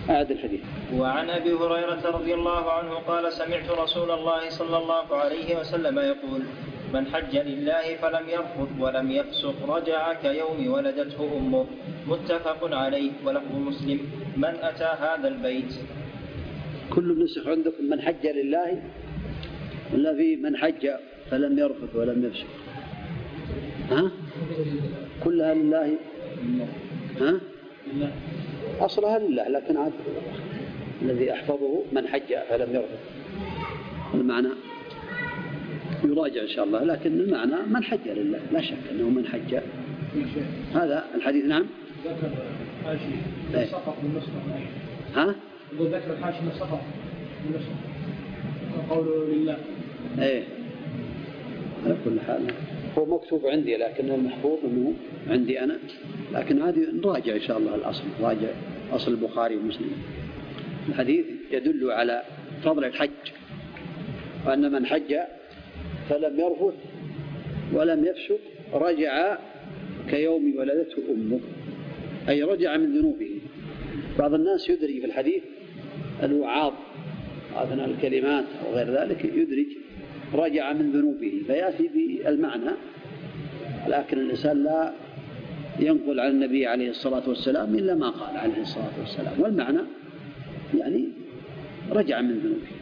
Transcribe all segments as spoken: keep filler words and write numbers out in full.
أعد الحديث. وعن أبي هريرة رضي الله عنه قال سمعت رسول الله صلى الله عليه وسلم يقول من حج لله فلم يرفث ولم يفسق رجع كيوم ولدته أمه متفق عليه. ولفظ مسلم من أتى هذا البيت. كل النسخ عندكم من حج لله ولا في من حج فلم يرفث ولم يفسق؟ ها؟ كلها لله. ها؟ أصلها لله لكن عاد الذي أحفظه من حج فلم يرفث. المعنى يراجع إن شاء الله، لكن المعنى من حج لله لا شك أنه من حج. هذا الحديث. نعم. ذكر حاشي من سقط من نسخة. ها؟ يقول ذكر الحاشي من سقط من نسخة قوله لله. إيه على كل حال هو مكتوب عندي لكن المحفوظ أنه عندي أنا، لكن عادي نراجع إن شاء الله الأصل، راجع أصل البخاري ومسلم. الحديث يدل على فضل الحج وأن من حج فلم يرفث ولم يفسق رجع كيوم ولدته أمه، أي رجع من ذنوبه. بعض الناس يدري في الحديث الوعاظ أثناء الكلمات أو غير ذلك يدرج رجع من ذنوبه فيأتي بالمعنى، لكن الإنسان لا ينقل عن النبي عليه الصلاة والسلام إلا ما قال عليه الصلاة والسلام، والمعنى يعني رجع من ذنوبه،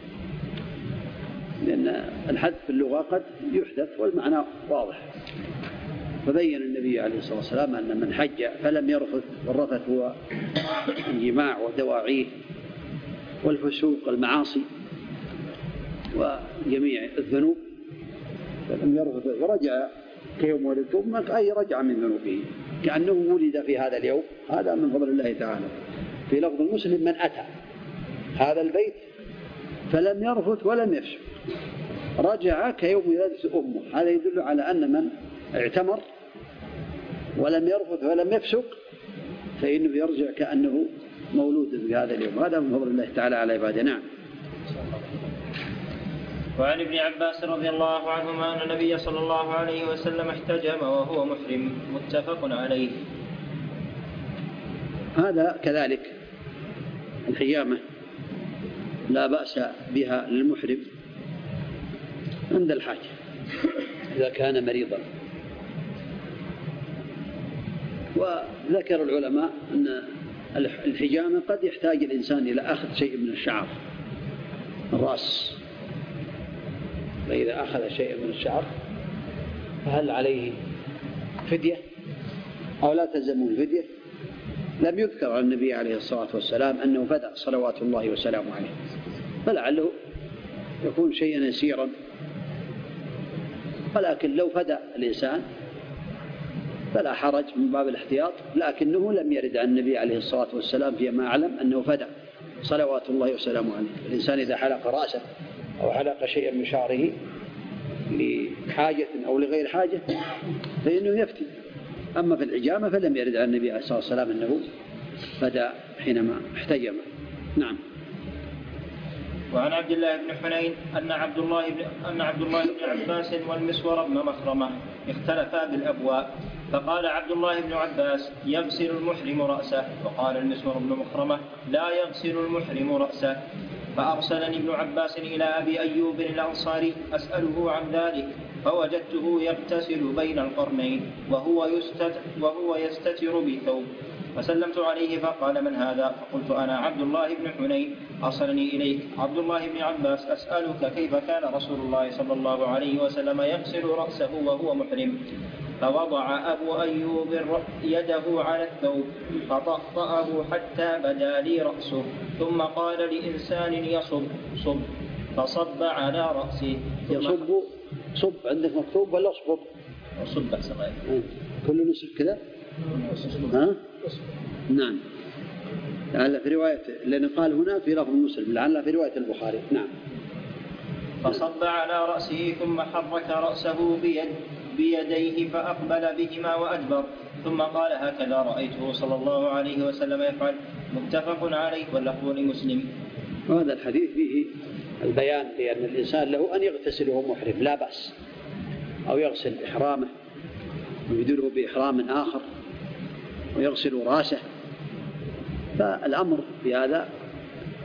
لأن الحذف في اللغة قد يحدث والمعنى واضح. فبين النبي عليه الصلاة والسلام أن من حج فلم يرفث، والرفث هو الجماع ودواعيه والفسوق المعاصي وجميع الذنوب، فلم يرفث ورجع كيوم ولدته أمه أي رجع من ذنوبه كأنه ولد في هذا اليوم. هذا من فضل الله تعالى. في لفظ المسلم من أتى هذا البيت فلم يرفث ولم يفسق رجع كيوم ولدته أمه. هذا يدل على أن من اعتمر ولم يرفث ولم يفسق فإنه يرجع كأنه مولود في هذا اليوم. هذا من فضل الله تعالى على عباده. نعم. وعن ابن عباس رضي الله عنهما أن النبي صلى الله عليه وسلم احتجم وهو محرم متفق عليه. هذا كذلك الحجامة لا بأس بها للمحرم عند الحاجة إذا كان مريضا. وذكر العلماء أن الحجامة قد يحتاج الإنسان إلى أخذ شيء من الشعر الرأس، فإذا أخذ شيء من الشعر فهل عليه فدية أو لا تلزمه الفدية؟ لم يذكر عن النبي عليه الصلاة والسلام أنه فدى صلوات الله وسلامه عليه، فلعله يكون شيئا يسيرا، ولكن لو فدى الإنسان فلا حرج من باب الاحتياط، لكنه لم يرد عن النبي عليه الصلاة والسلام فيما أعلم أنه فدى صلوات الله وسلامه عليه. الإنسان إذا حلق رأسه أو حلق شيئا من شعره لحاجة أو لغير حاجة فإنه يفتي. أما في الحجامة فلم يرد عن النبي عليه الصلاة والسلام أنه فدى حينما احتجم. نعم. وعن عبد الله بن حنين أن عبد الله بن, أن عبد الله بن عباس والمسور بن مخرمة اختلفا بالأبواء، فقال عبد الله بن عباس يغسل المحرم رأسه، وقال المسور بن مخرمة لا يغسل المحرم رأسه. فأرسلني ابن عباس إلى أبي أيوب الأنصاري أسأله عن ذلك، فوجدته يغتسل بين القرنين وهو يستتر, وهو يستتر بثوب، فسلمت عليه فقال من هذا؟ فقلت أنا عبد الله بن حنين أرسلني إليك عبد الله بن عباس أسألك كيف كان رسول الله صلى الله عليه وسلم يغسل رأسه وهو محرم؟ فوضع أبو أيوب يده على الثوب فطأطأه حتى بدا لي رأسه، ثم قال لإنسان يصب صب، فصب على رأسه. يصب صب عندك مكتوب ولا صب؟ صب صغير كل نسخ كذا. ها؟ نعم. لعل في رواية لأن قال هنا في لفظ مسلم، لعل في رواية البخاري. نعم. فصب على رأسه ثم حرك رأسه بيد بيديه فأقبل بهما وأدبر، ثم قال هكذا رأيته صلى الله عليه وسلم يفعل. متفق عليه واللفظ لمسلم. وهذا الحديث فيه البيان بأن الإنسان له أن يغتسل وهو محرم لا بأس، أو يغسل إحرامه ويبدله بإحرام آخر ويغسل رأسه، فالأمر في هذا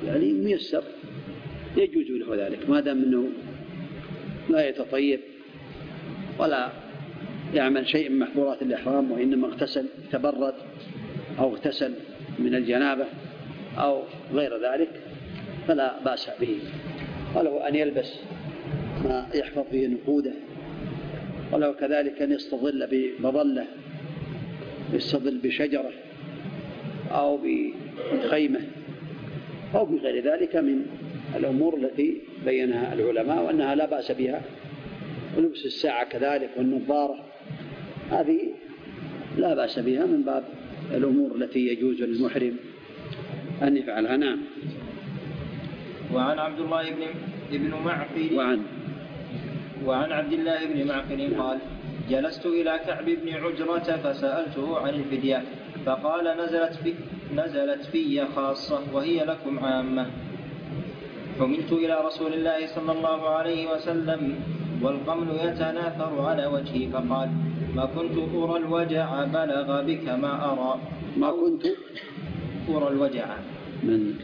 يعني ميسر يجوز له ذلك ما دام أنه لا يتطيب ولا يعمل شيء من محظورات الإحرام، وإنما اغتسل تبرد أو اغتسل من الجنابة أو غير ذلك فلا بأس به. وله أن يلبس ما يحفظ به نقوده، ولو كذلك أن يستظل بمظلة، يستظل بشجرة أو بخيمة أو بغير ذلك من الأمور التي بينها العلماء وأنها لا بأس بها. ولبس الساعة كذلك والنظارة هذه لا بأس بها من باب الأمور التي يجوز للمحرم أن يفعلها. نعم. وعن عبد الله بن ابن معقل وعن وعن عبد الله بن معقل قال: جلست إلى كعب بن عجرة فسألته عن الفدية فقال: نزلت في نزلت في خاصة وهي لكم عامة. حملت إلى رسول الله صلى الله عليه وسلم والقمل يتناثر على وجهي فقال: ما كنت أرى الوجع بلغ بك ما أرى. ما كنت أرى الوجع من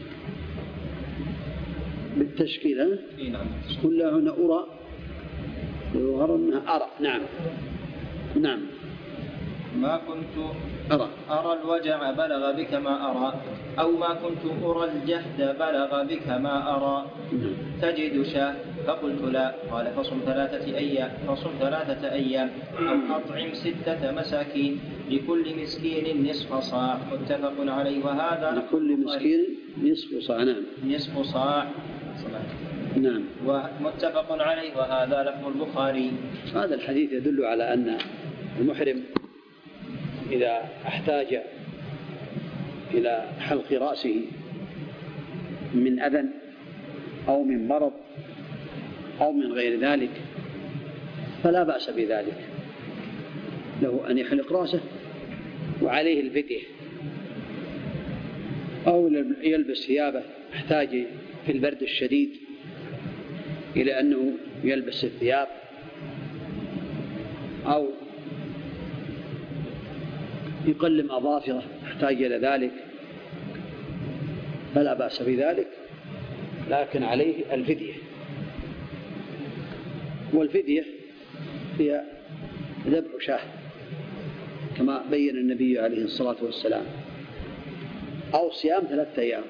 بالتشكيل. نعم. كلها هنا أرى يظهر أنها أرى. نعم نعم. ما كنت أرى أرى الوجع بلغ بك ما أرى، أو ما كنت أرى الجهد بلغ بك ما أرى. تجد شاه؟ فقلت لا. قال: فصم ثلاثة أيام فصم ثلاثة أيام أو أطعم ستة مساكين لكل مسكين نصف صاع. متفق عليه. وهذا لكل مسكين نصف صاع. نعم. نصف صاع. نعم. ومتفق عليه. وهذا لفظ البخاري. هذا الحديث يدل على أن المحرم إذا احتاج إلى حلق رأسه من أذى أو من مرض أو من غير ذلك فلا بأس بذلك، له أن يحلق رأسه وعليه الفدية، أو يلبس ثيابه احتاج في البرد الشديد إلى أنه يلبس الثياب، أو يقلم أظافره احتاج إلى ذلك فلا بأس بذلك، لكن عليه الفدية. والفدية هي ذبح شاه كما بين النبي عليه الصلاة والسلام، أو صيام ثلاثة أيام،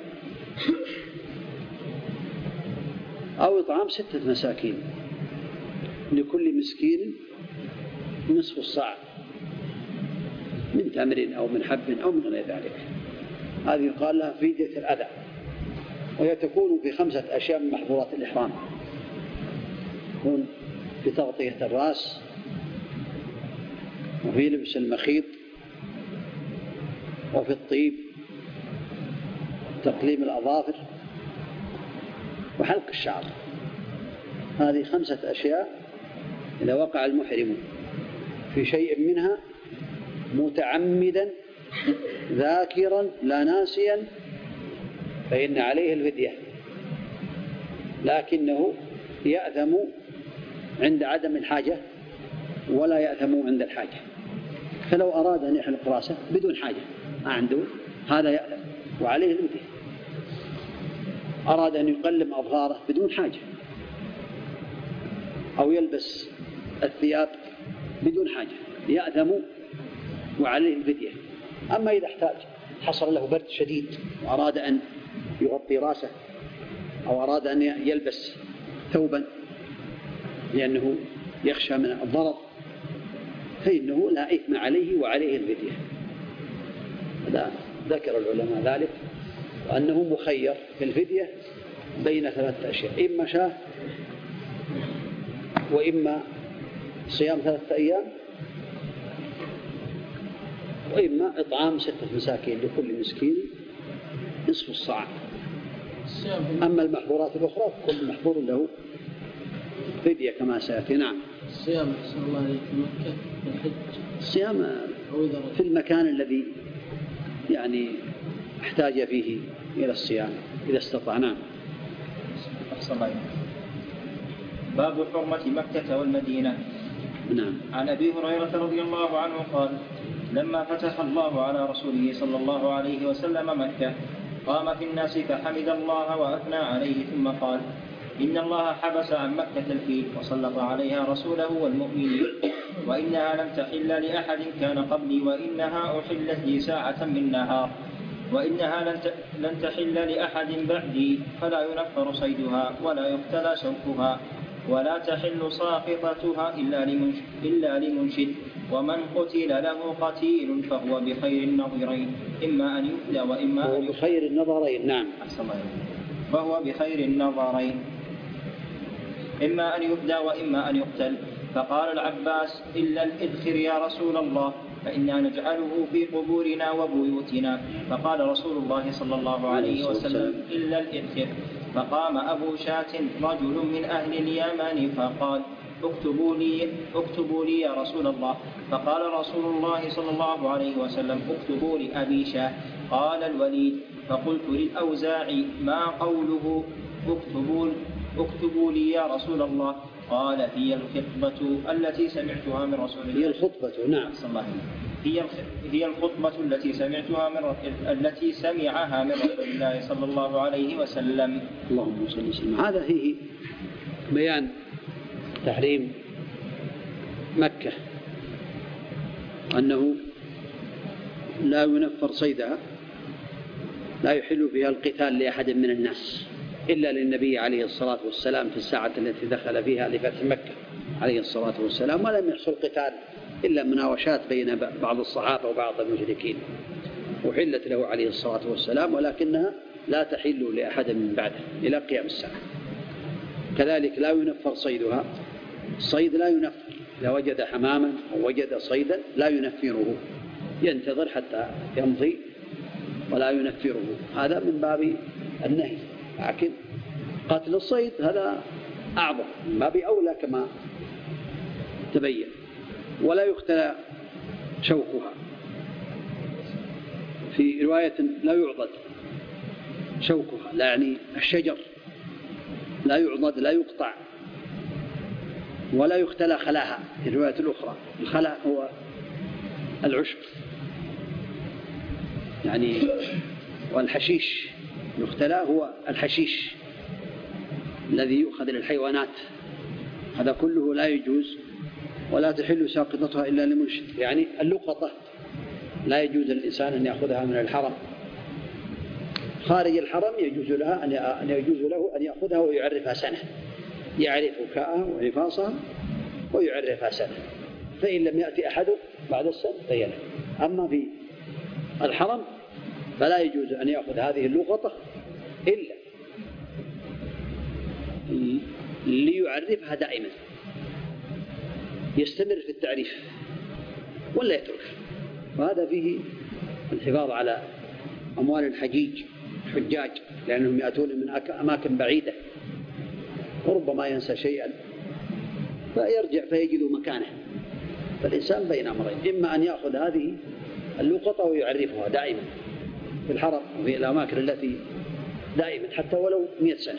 أو إطعام ستة مساكين لكل مسكين نصف الصاع من تمر أو من حب أو من غير ذلك. هذه يقال لها فدية الأذى، وهي تكون في خمسة أشياء من محظورات الإحرام. تكون في تغطية الرأس، وفي لبس المخيط، وفي الطيب، تقليم الأظافر، وحلق الشعر. هذه خمسة أشياء إذا وقع المحرم في شيء منها متعمدا ذاكرا لا ناسيا فإن عليه الفدية، لكنه يأثم عند عدم الحاجة ولا يأثم عند الحاجة. فلو أراد أن يحلق رأسه بدون حاجة ما عنده هذا يأثم وعليه الفدية. أراد أن يقلم أظفاره بدون حاجة أو يلبس الثياب بدون حاجة يأثم وعليه الفدية. أما إذا احتاج حصل له برد شديد وأراد أن يغطي رأسه أو أراد أن يلبس ثوبا لأنه يخشى من الضرر فإنه لا إثم عليه وعليه الفدية. هذا ذكر العلماء ذلك، وأنه مخير في الفدية بين ثلاثة أشياء: إما شاه، وإما صيام ثلاثة أيام، وإما إطعام ستة مساكين لكل مسكين نصف الصاع. أما المحظورات الأخرى كل محظور له فدية كما سيأتي. نعم. الصيام صلى الله عليه وسلم مكة الحج. الصيام في المكان الذي يعني احتاج فيه إلى الصيام إذا استطاع. نعم. باب حرمة مكة والمدينة. نعم. عن أبي هريرة رضي الله عنه قال: لما فتح الله على رسوله صلى الله عليه وسلم مكة قام في الناس فحمد الله وأثنى عليه ثم قال: إن الله حبس عن مكة الفيل وسلط عليها رسوله والمؤمنين، وإنها لم تحل لأحد كان قبلي، وإنها أحلت لي ساعة من نهار، وإنها لن تحل لأحد بعدي، فلا ينفر صيدها ولا يقتلى شوكها، ولا تحل ساقطتها إلا لمنشد، ومن قتل له قتيل فهو بخير النظرين، إما أن يفدى وإما أن يقتل. بخير النظرين. نعم. فهو بخير النظرين، إما أن يفدى وإما أن يقتل. فقال العباس: إلا الإذخر يا رسول الله، فإنا نجعله في قبورنا وبيوتنا. فقال رسول الله صلى الله عليه وسلم: إلا الإذخر. فقام أبو شاة رجل من أهل اليمن فقال: اكتبوا لي, اكتبوا لي يا رسول الله. فقال رسول الله صلى الله عليه وسلم: اكتبوا لأبي شاه. قال الوليد: فقلت للأوزاعي: ما قوله اكتبوا, اكتبوا لي يا رسول الله؟ قال: هي الخطبة التي سمعتها من رسول الله. هي الخطبة. نعم. هي هي الخطبة التي سمعتها من التي سمعها من رسول الله صلى الله عليه وسلم. اللهم صل وسلم. هذا فيه بيان تحريم مكة، أنه لا ينفر صيدها، لا يحل فيها القتال لأحد من الناس إلا للنبي عليه الصلاة والسلام في الساعة التي دخل فيها لفتح مكة عليه الصلاة والسلام، ولم يحصل قتال إلا مناوشات بين بعض الصحابة وبعض المشركين، وحلت له عليه الصلاة والسلام، ولكنها لا تحل لأحد من بعده إلى قيام الساعة. كذلك لا ينفر صيدها، الصيد لا ينفر، إذا وجد حماما أو وجد صيدا لا ينفره، ينتظر حتى يمضي ولا ينفره، هذا من باب النهي. لكن قتل الصيد هذا أعظم، من باب أولى كما تبين. ولا يقتل شوكها، في رواية لا يعضد شوكها، لا يعني الشجر لا يعضد لا يقطع، ولا يختلى خلاها في الرواية الأخرى. الخلا هو العشب يعني، والحشيش يختلى هو الحشيش الذي يؤخذ للحيوانات، هذا كله لا يجوز. ولا تحل ساقطتها إلا لمنشد، يعني اللقطة لا يجوز للإنسان أن يأخذها من الحرم، خارج الحرم يجوز لها أن يجوز له أن يأخذها ويعرفها سنة، يعرف وكاءها وعفاصها ويعرفها سنة، فإن لم يأتي أحد بعد السنة فيله. أما في الحرم فلا يجوز أن يأخذ هذه اللقطة إلا ليعرفها دائما، يستمر في التعريف ولا يترك. وهذا فيه الحفاظ على أموال الحجيج الحجاج، لأنهم يأتون من أماكن بعيدة وربما ينسى شيئا فيرجع فيجد مكانه. فالإنسان بين أمرين: إما أن يأخذ هذه اللقطة ويعرفها دائما في الحرم وفي الأماكن التي دائما حتى ولو مئة سنة،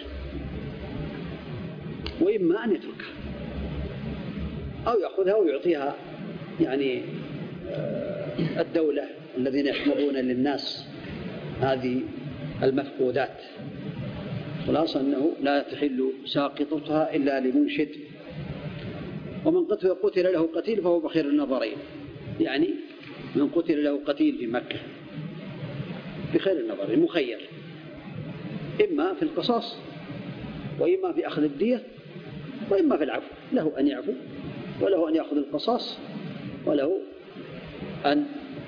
وإما أن يتركها أو يأخذها ويعطيها يعني الدولة الذين يحفظون للناس هذه المفقودات. خلاصة أنه لا تحل ساقطتها إلا لمنشد. ومن قتل له قتيل فهو بخير النظرين، يعني من قتل له قتيل في مكة بخير النظرين، مخير، إما في القصاص وإما في أخذ الدية وإما في العفو، له أن يعفو وله أن يأخذ القصاص وله أن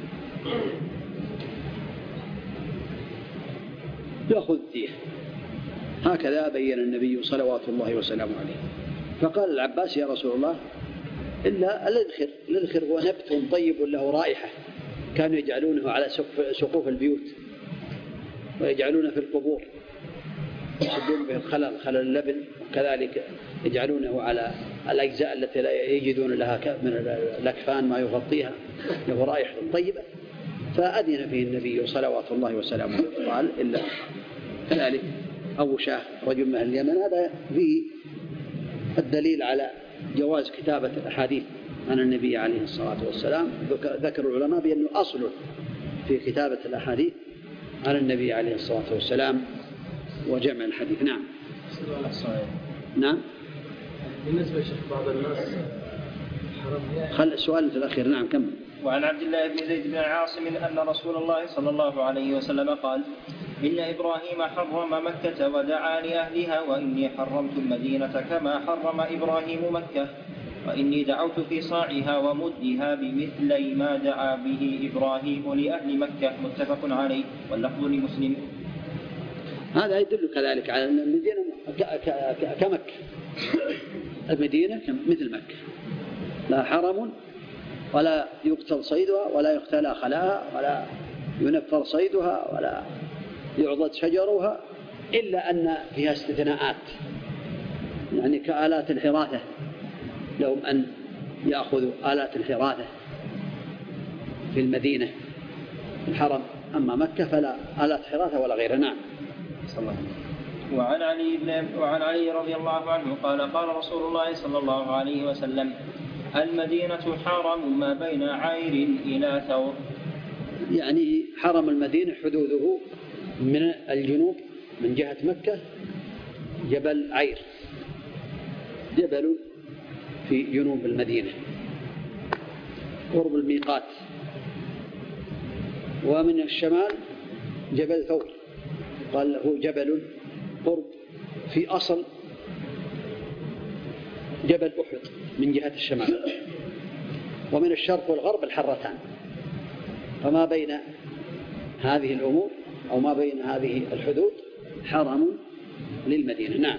يأخذ الدية. هكذا بين النبي صلوات الله وسلامه عليه. فقال العباس: يا رسول الله إلا الإذخر. الإذخر هو نبت طيب له رائحة، كانوا يجعلونه على سقوف البيوت ويجعلونه في القبور يسدون به الخلل خلل اللبن، وكذلك يجعلونه على الأجزاء التي لا يجدون لها من الأكفان ما يغطيها، له رائحة طيبة. فأذن فيه النبي صلوات الله وسلامه عليه. قال: إلا كذلك أبو شاه رجل من اليمن. هذا فيه الدليل على جواز كتابة الأحاديث عن النبي عليه الصلاة والسلام. ذكر العلماء بأنه أصل في كتابة الأحاديث على النبي عليه الصلاة والسلام وجمع الحديث. نعم. نعم. بالنسبة لشيخ بعض الناس خل السؤال في الأخير. نعم كمل. وعن عبد الله بن زيد بن عاصم أن رسول الله صلى الله عليه وسلم قال إن إبراهيم حرم مكة ودعا لأهلها وإني حرمت المدينة كما حرم إبراهيم مكة وإني دعوت في صاعها ومدها بمثل ما دعا به إبراهيم لأهل مكة. متفق عليه واللفظ لمسلم. هذا يدل كذلك على أن المدينة كمكة. المدينة مثل مكة، لا حرم ولا يقتل صيدها ولا يختلى خلاها ولا ينفر صيدها ولا يعضد شجرها، إلا أن فيها استثناءات، يعني كآلات الحراثة لهم أن يأخذوا آلات الحراثة في المدينة الحرم، أما مكة فلا آلات حراثة ولا غيرها. نعم. وعن علي, بن وعن علي رضي الله عنه قال قال رسول الله صلى الله عليه وسلم المدينة حرم ما بين عير إلى ثور. يعني حرم المدينة حدوده من الجنوب من جهة مكة جبل عير، جبل في جنوب المدينة قرب الميقات، ومن الشمال جبل ثور قال له جبل قرب في أصل جبل أحد من جهة الشمال، ومن الشرق والغرب الحرتان. فما بين هذه الأمور أو ما بين هذه الحدود حرم للمدينة. نعم.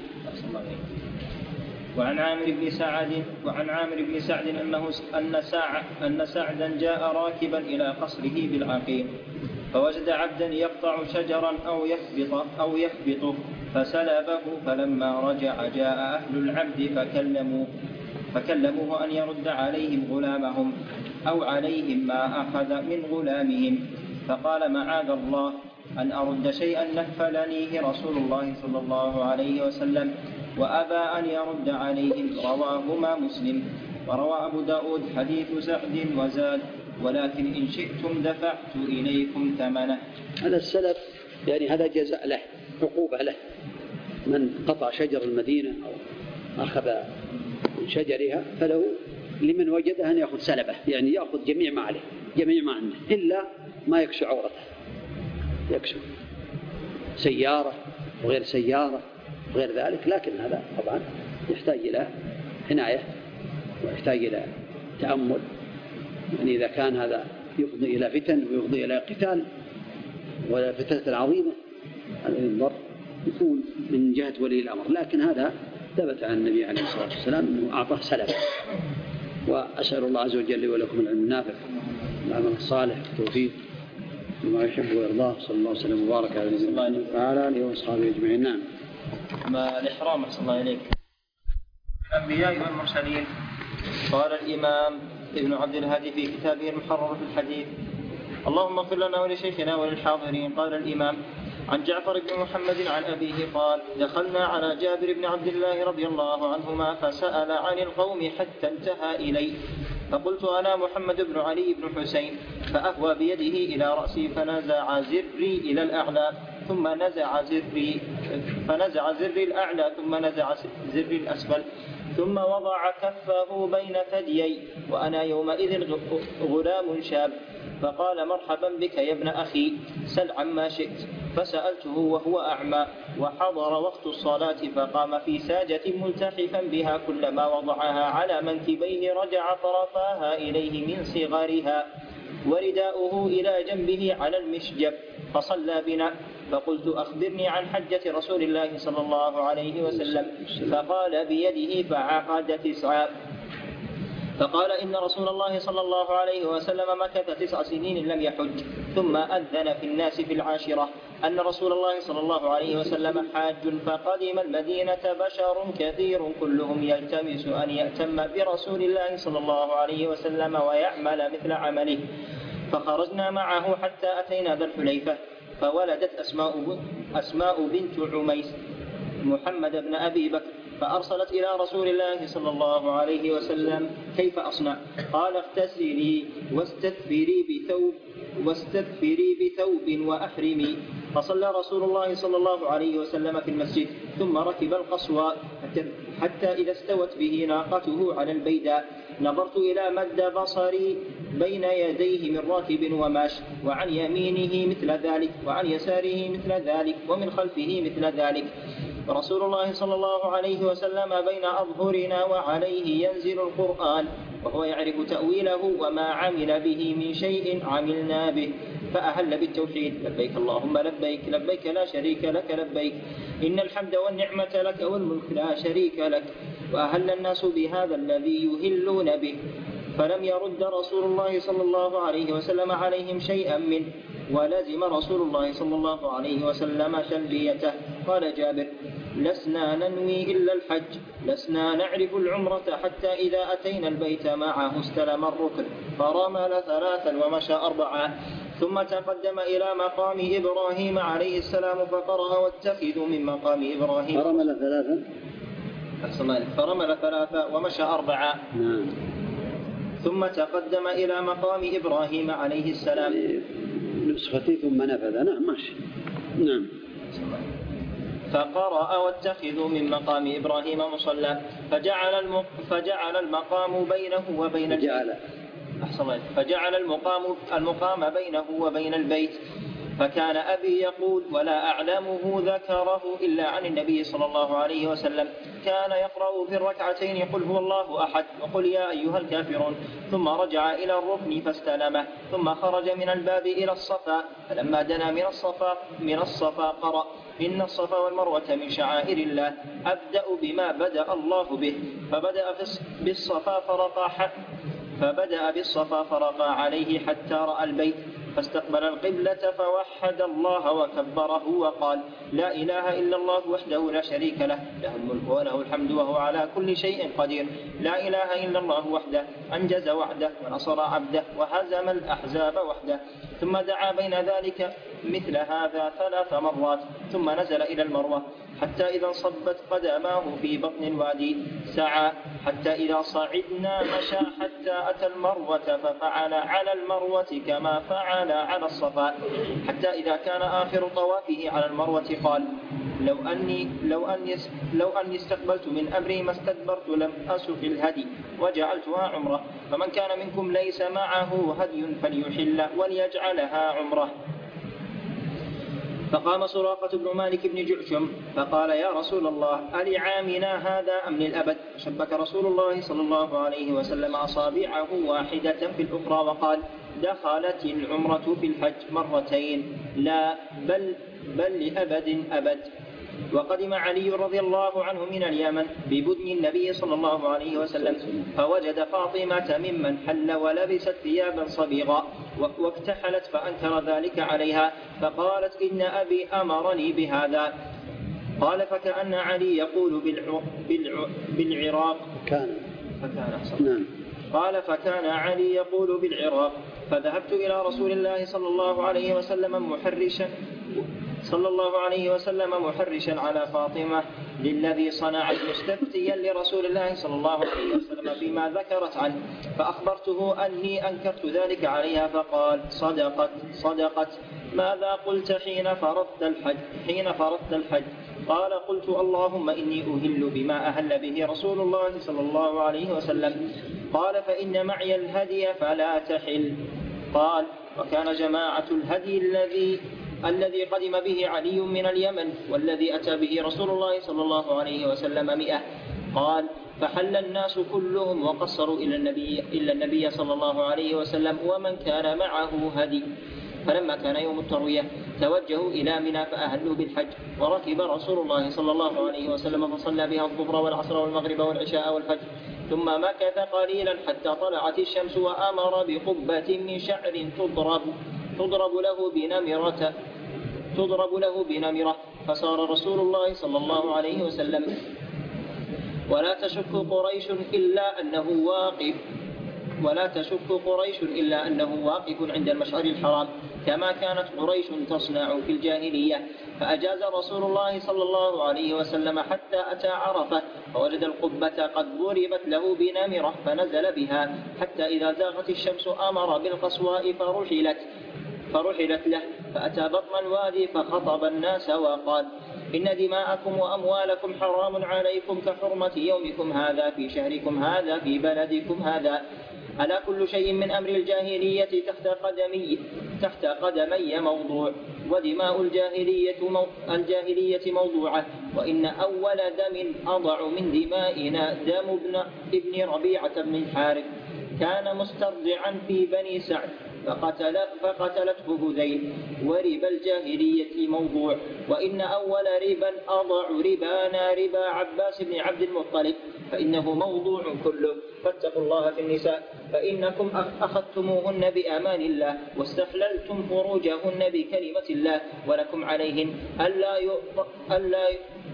وعن عامر بن سعد وعن عامر بن سعد أنه أن ساعة أن سعدا جاء راكبا إلى قصره بالعقيق فوجد عبدا يقطع شجرا أو يخبط أو يخبطه فسلبه، فلما رجع جاء أهل العبد فكلموه فكلموه أن يرد عليهم غلامهم أو عليهم ما أخذ من غلامهم، فقال معاذ الله أن أرد شيئا نفلنيه رسول الله صلى الله عليه وسلم، وأبى أن يرد عليهم. رواهما مسلم. وروى أبو داود حديث سعد وزاد ولكن إن شئتم دفعت إليكم ثمنه. هذا السلف يعني هذا جزاء له، عقوبة له. من قطع شجر المدينة أو أخذ من شجرها فله لمن وجده أن يأخذ سلبه، يعني يأخذ جميع ما عليه جميع ما عنده إلا ما يكشف عورته، يكشف سيارة وغير سيارة وغير ذلك، لكن هذا طبعا يحتاج إلى عناية ويحتاج إلى تأمل، يعني إذا كان هذا يفضي إلى فتن ويفضي إلى قتال ولا فتنة عظيمة الانظر يكون من جهة ولي الأمر، لكن هذا ثبت عن النبي عليه الصلاة والسلام أنه أعطاه سلف. وأسأل الله عز وجل لي ولكم العلم النافع والعمل الصالح والتوفيق وما يحب ويرضاه. صلى الله وسلم وبارك على نبينا محمد وعلى آله وأصحابه أجمعين. نعم. ما الإحرام أحسن الله إليك. الأنبياء والمرسلين. قال الإمام ابن عبد الهادي في كتابه المحرر في الحديث: اللهم اغفر لنا ولشيخنا وللحاضرين. قال الإمام: عن جعفر بن محمد عن أبيه قال: دخلنا على جابر بن عبد الله رضي الله عنهما فسأل عن القوم حتى انتهى إليه، فقلت: أنا محمد بن علي بن حسين، فأهوى بيده إلى رأسي فنزع زري إلى الأعلى ثم نزع زري فنزع زري الأعلى ثم نزع زري الأسفل، ثم وضع كفه بين ثديي وأنا يومئذ غلام شاب، فقال: مرحبا بك يا ابن أخي، سل عما شئت. فسألته وهو أعمى وحضر وقت الصلاة، فقام في ساجة ملتحفا بها، كلما وضعها على منكبيه رجع طرفاها إليه من صغرها، ورداؤه إلى جنبه على المشجب، فصلى بنا. فقلت: أخبرني عن حجة رسول الله صلى الله عليه وسلم. فقال بيده فعقد تسعا. فقال: إن رسول الله صلى الله عليه وسلم مكث تسع سنين لم يحج، ثم أذن في الناس في العاشرة أن رسول الله صلى الله عليه وسلم حاج، فقدم المدينة بشر كثير كلهم يلتمس أن يأتم برسول الله صلى الله عليه وسلم ويعمل مثل عمله، فخرجنا معه حتى أتينا ذا الحليفة، فولدت أسماء, أسماء بنت عميس محمد بن أبي بكر، فأرسلت إلى رسول الله صلى الله عليه وسلم: كيف أصنع؟ قال: اغتسلي واستثفري بثوب واستدفري بثوب وأحرمي. فصلى رسول الله صلى الله عليه وسلم في المسجد ثم ركب القصوى حتى إذا استوت به ناقته على البيداء نظرت إلى مد بصري بين يديه من راكب وماش، وعن يمينه مثل ذلك، وعن يساره مثل ذلك، ومن خلفه مثل ذلك، ورسول الله صلى الله عليه وسلم بين أظهرنا وعليه ينزل القرآن وهو يعرف تأويله وما عمل به من شيء عملنا به. فأهل بالتوحيد لبيك اللهم لبيك لبيك لا شريك لك لبيك إن الحمد والنعمة لك والملك لا شريك لك. وأهل الناس بهذا الذي يهلون به، فلم يرد رسول الله صلى الله عليه وسلم عليهم شيئا منه، ولزم رسول الله صلى الله عليه وسلم تلبيته. قال جابر: لسنا ننوي إلا الحج، لسنا نعرف العمرة حتى إذا أتينا البيت معه استلم الركن فرمل ثلاثا ومشى أربعا، ثم تقدم إلى مقام إبراهيم عليه السلام فقرأ: واتخذوا من مقام إبراهيم. فرمل ثلاثا فرمل ثلاثا ومشى أربعا. نعم. ثم تقدم إلى مقام إبراهيم عليه السلام. نسختي ثم نفذ. نعم ماشي. نعم. فقرأ: واتخذوا من مقام إبراهيم مصلى، فجعل فجعل المقام بينه وبين البيت. أحسن. فجعل المقام المقام بينه وبين البيت. فكان أبي يقول ولا أعلمه ذكره إلا عن النبي صلى الله عليه وسلم، كان يقرأ في الركعتين قل هو الله أحد وقل يا أيها الكافرون، ثم رجع إلى الركن فاستلمه، ثم خرج من الباب إلى الصفا، فلما دنا من الصفا من الصفا قرأ: إن الصفا والمروة من شعائر الله، أبدأ بما بدأ الله به. فبدأ بالصفا فرقى فبدأ بالصفا فرقى عليه حتى رأى البيت، فاستقبل القبلة فوحد الله وكبره وقال: لا إله إلا الله وحده لا شريك له، له الملك وله الحمد وهو على كل شيء قدير، لا إله إلا الله وحده أنجز وعده ونصر عبده وهزم الأحزاب وحده. ثم دعا بين ذلك مثل هذا ثلاث مرات، ثم نزل إلى المروة حتى إذا انصبت قدماه في بطن الوادي سعى، حتى إذا صعدنا مشى حتى أتى المروة ففعل على المروة كما فعل على الصفا، حتى إذا كان آخر طوافه على المروة قال: لو أني, لو أني, لو أني استقبلت من أمري ما استدبرت لم أسق الهدي وجعلتها عمرة، فمن كان منكم ليس معه هدي فليحل وليجعلها عمرة. فقام سراقة بن مالك بن جعشم فقال: يا رسول الله، ألعامنا هذا أم للأبد؟ شبك رسول الله صلى الله عليه وسلم أصابعه واحدة في الأخرى وقال: دخلت العمرة في الحج مرتين، لا بل, بل لأبد أبد. وقدم علي رضي الله عنه من اليمن ببدن النبي صلى الله عليه وسلم، فوجد فاطمة ممن حل ولبست ثيابا صبيغا واكتحلت فأنكر ذلك عليها، فقالت: إن أبي أمرني بهذا. قال: فكأن علي يقول بالع... بالع... بالعراق كان فكان نعم. قال: فكان علي يقول بالعراق، فذهبت إلى رسول الله صلى الله عليه وسلم محرشا صلى الله عليه وسلم محرشا على فاطمة للذي صنعت، مستفتيا لرسول الله صلى الله عليه وسلم فيما ذكرت عنه، فأخبرته أني أنكرت ذلك عليها، فقال: صدقت صدقت. ماذا قلت حين فرضت الحج حين فرضت الحج؟ قال: قلت: اللهم إني أهل بما أهل به رسول الله صلى الله عليه وسلم. قال: فإن معي الهدي فلا تحل. قال: وكان جماعة الهدي الذي الذي قدم به علي من اليمن والذي أتى به رسول الله صلى الله عليه وسلم مئة. قال: فحل الناس كلهم وقصروا إلى النبي, إلا النبي صلى الله عليه وسلم ومن كان معه هدي. فلما كان يوم التروية توجهوا إلى منى فأهلوا بالحج، وركب رسول الله صلى الله عليه وسلم فصلى بها الظهر والعصر والمغرب والعشاء والفجر، ثم مكث قليلا حتى طلعت الشمس، وأمر بقبة من شعر تضرب تضرب له بنمرة تضرب له بنمرة فصار رسول الله صلى الله عليه وسلم ولا تشك قريش إلا أنه واقف ولا تشك قريش إلا أنه واقف عند المشعر الحرام، كما كانت قريش تصنع في الجاهلية. فأجاز رسول الله صلى الله عليه وسلم حتى أتى عرفة، فوجد القبة قد ضربت له بنمرة فنزل بها، حتى إذا زاغت الشمس أمر بالقصواء فرحلت فرحلت له، فأتى بطن الوادي فخطب الناس وقال: إن دماءكم وأموالكم حرام عليكم كحرمة يومكم هذا في شهركم هذا في بلدكم هذا. ألا كل شيء من أمر الجاهلية تحت قدمي تحت قدمي موضوع، ودماء الجاهلية, مو الجاهلية موضوعة، وإن أول دم أضع من دمائنا دم ابن, ابن ربيعة بن الحارث كان مسترضعا في بني سعد فقتل فقتلته هذيل، وربا الجاهلية موضوع، وإن أول ربا أضع ربانا ربا عباس بن عبد المطلب فإنه موضوع كله. فاتقوا الله في النساء فإنكم أخذتموهن بأمان الله واستحللتم فروجهن بكلمة الله، ولكم عليهن ألا ألا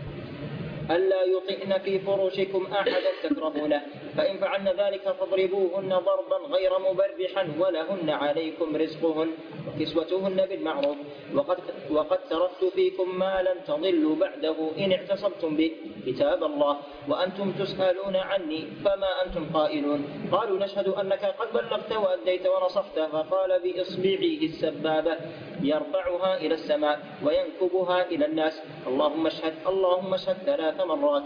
ألا يطئن في فروشكم أحدا تكرهونه، فإن فعلن ذلك فاضربوهن ضربا غير مبرحا، ولهن عليكم رزقهن وكسوتهن بالمعروف. وقد, وقد تركت فيكم ما لن تضلوا بعده إن اعتصمتم به، كتاب الله، وأنتم تسألون عني فما أنتم قائلون. قالوا: نشهد أنك قد بلغت وأديت ونصحت. فقال بإصبعه السبابة يرفعها إلى السماء وينكبها إلى الناس: اللهم اشهد اللهم اشهد ثلاث مرات.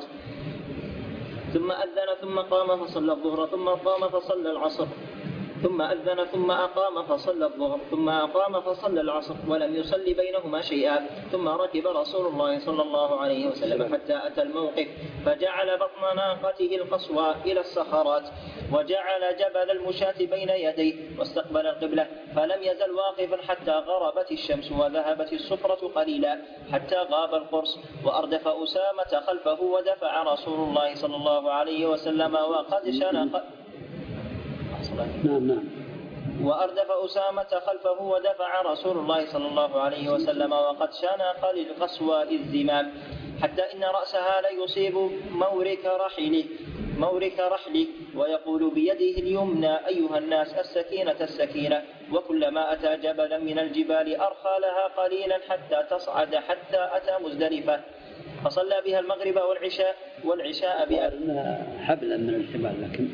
ثم أذن ثم قام فصلى الظهر ثم قام فصلى العصر ثم أذن ثم أقام فصلى الظهر ثم أقام فصلى العصر ولم يصلي بينهما شيئا. ثم ركب رسول الله صلى الله عليه وسلم حتى أتى الموقف، فجعل بطن ناقته القصوى إلى الصخرات، وجعل جبل المشاة بين يديه، واستقبل القبلة، فلم يزل واقفا حتى غربت الشمس وذهبت الصفرة قليلا حتى غاب القرص. وأردف أسامة خلفه ودفع رسول الله صلى الله عليه وسلم وقد شنق نعم نعم وأردف أسامة خلفه ودفع رسول الله صلى الله عليه وسلم وقد شنق للقصوى الزمام، حتى إن رأسها ليصيب مورك رحله مورك رحله ويقول بيده اليمنى: أيها الناس السكينة السكينة. وكلما أتى جبلا من الجبال أرخى لها قليلا حتى تصعد، حتى أتى مزدلفة فصلى بها المغرب والعشاء والعشاء بها حبلا من الجبال، لكن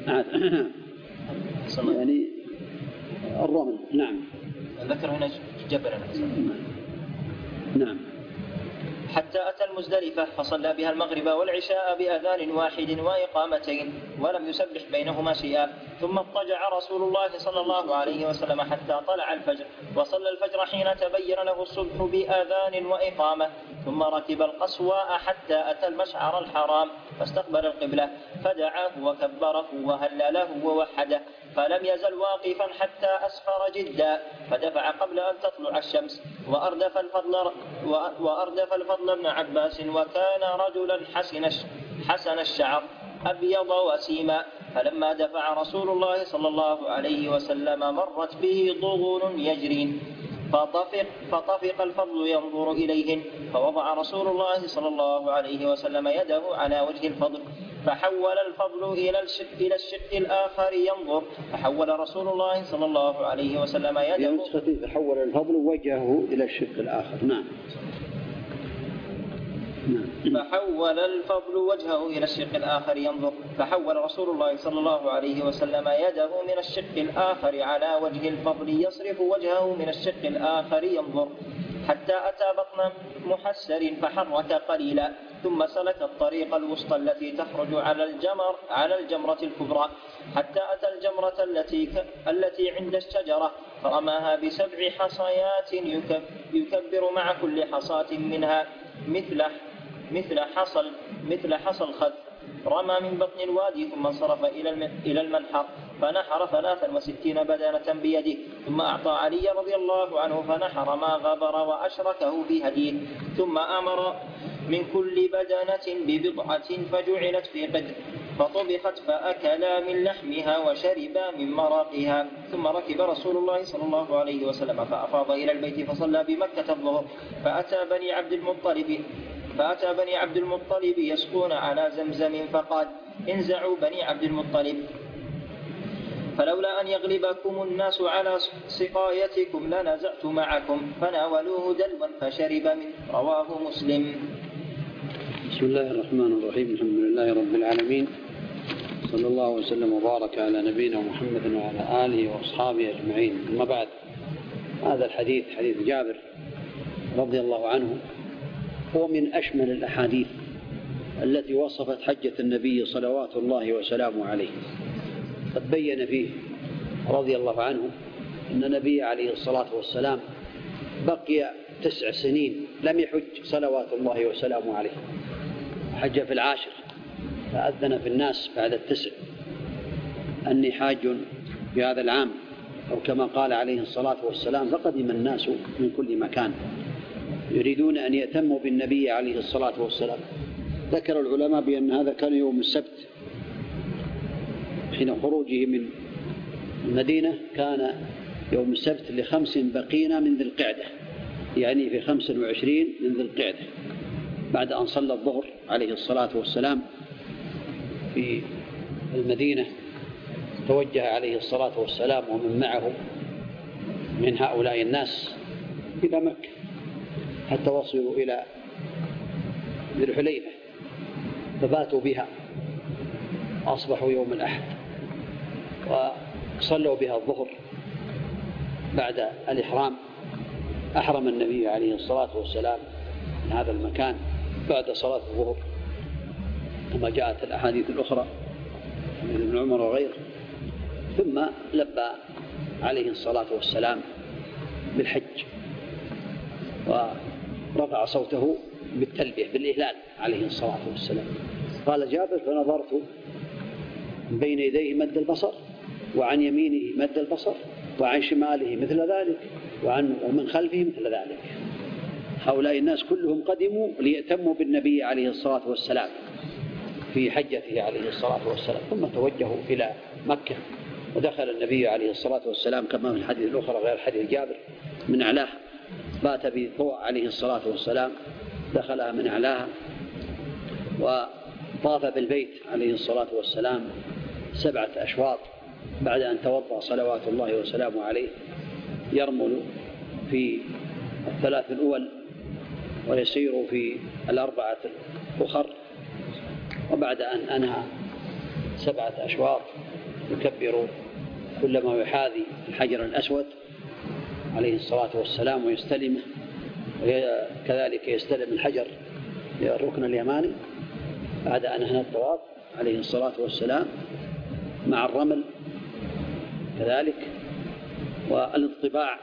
يعني الرمل. نعم ذكر هنا جبلا. نعم. حتى أتى المزدلفة فصلى بها المغرب والعشاء بأذان واحد وإقامتين ولم يسبح بينهما شيئا. ثم اضطجع رسول الله صلى الله عليه وسلم حتى طلع الفجر، وصلى الفجر حين تبين له الصبح بأذان وإقامة. ثم ركب القصواء حتى أتى المشعر الحرام فاستقبل القبلة، فدعاه وكبره وهلله ووحده، فلم يزل واقفا حتى أسفر جدا، فدفع قبل أن تطلع الشمس. وأردف الفضل, وأردف الفضل بن عباس، وكان رجلا حسن, حسن الشعر أبيض وسيما، فلما دفع رسول الله صلى الله عليه وسلم مرت به ضغن يجرين، فطفق, فطفق الفضل ينظر إليهن، فوضع رسول الله صلى الله عليه وسلم يده على وجه الفضل، فحول الفضل إلى الشق, إلى الشق الآخر ينظر، فحول رسول الله صلى الله عليه وسلم يده فحول الفضل وجهه إلى الشق الآخر. نعم. فحول الفضل وجهه إلى الشق الآخر ينظر، فحول رسول الله صلى الله عليه وسلم يده من الشق الآخر على وجه الفضل يصرف وجهه من الشق الآخر ينظر، حتى أتى بطن محسر فحرك قليلا، ثم سلك الطريق الوسطى التي تخرج على الجمر على الجمرة الكبرى، حتى أتى الجمرة التي التي عند الشجرة، فرماها بسبع حصيات يكبر مع كل حصاة منها مثل مثل حصل مثل حصل خذ. رمى من بطن الوادي ثم انصرف إلى المنحر فنحر ثلاثا وستين بدنة بيده، ثم أعطى علي رضي الله عنه فنحر ما غبر وأشركه في هديه، ثم أمر من كل بدنة ببضعة فجعلت في قدر، فطبخت فأكلا من لحمها وشربا من مرقها. ثم ركب رسول الله صلى الله عليه وسلم فأفاض إلى البيت فصلى بمكة الظهر، فأتى بني عبد المطلب فأتى بني عبد المطلب يسقون على زمزم، فقال: انزعوا بني عبد المطلب، فلولا أن يغلبكم الناس على سقايتكم لنزعت معكم، فناولوه دلوا فشرب منه. رواه مسلم. بسم الله الرحمن الرحيم. الحمد لله رب العالمين، صلى الله وسلم وبارك على نبينا محمد وعلى آله وأصحابه أجمعين. أما بعد، هذا الحديث حديث جابر رضي الله عنه هو من أشمل الأحاديث التي وصفت حجة النبي صلوات الله وسلامه عليه. قد بين فيه رضي الله عنه أن النبي عليه الصلاة والسلام بقي تسع سنين لم يحج صلوات الله وسلامه عليه، حج في العاشر فأذن في الناس بعد التسع أني حاج في هذا العام، أو كما قال عليه الصلاة والسلام فقدم الناس من كل مكان يريدون أن يأتموا بالنبي عليه الصلاة والسلام. ذكر العلماء بأن هذا كان يوم السبت حين خروجه من المدينة، كان يوم السبت لخمس بقين من ذي القعدة، يعني في خمس وعشرين من ذي القعدة، بعد أن صلى الظهر عليه الصلاة والسلام في المدينة توجه عليه الصلاة والسلام ومن معه من هؤلاء الناس إلى مكة حتى وصلوا إلى ذي الحليفة فباتوا بها، أصبحوا يوم الأحد وصلوا بها الظهر. بعد الإحرام أحرم النبي عليه الصلاة والسلام من هذا المكان بعد صلاة الظهر كما جاءت الأحاديث الأخرى من ابن عمر وغيره، ثم لبى عليه الصلاة والسلام بالحج ورفع صوته بالتلبية بالإهلال عليه الصلاة والسلام. قال جابر فنظرت بين يديه مد البصر وعن يمينه مد البصر وعن شماله مثل ذلك وعن ومن خلفه مثل ذلك. هؤلاء الناس كلهم قدموا ليأتموا بالنبي عليه الصلاة والسلام في حجته عليه الصلاة والسلام، ثم توجهوا إلى مكة ودخل النبي عليه الصلاة والسلام كما في الحديث الأخرى غير حديث جابر من أعلاها، بات بطوى عليه الصلاة والسلام دخلها من أعلاها وطاف بالبيت عليه الصلاة والسلام سبعة أشواط بعد أن توضأ صلوات الله وسلامه عليه، يرمل في الثلاث الأول ويسير في الأربعة الأخر، وبعد أن أنهى سبعة أشواط يكبر كلما يحاذي الحجر الأسود عليه الصلاة والسلام ويستلمه، وكذلك يستلم الحجر الركن اليماني بعد أن أنهى الطواف عليه الصلاة والسلام مع الرمل كذلك والاطباع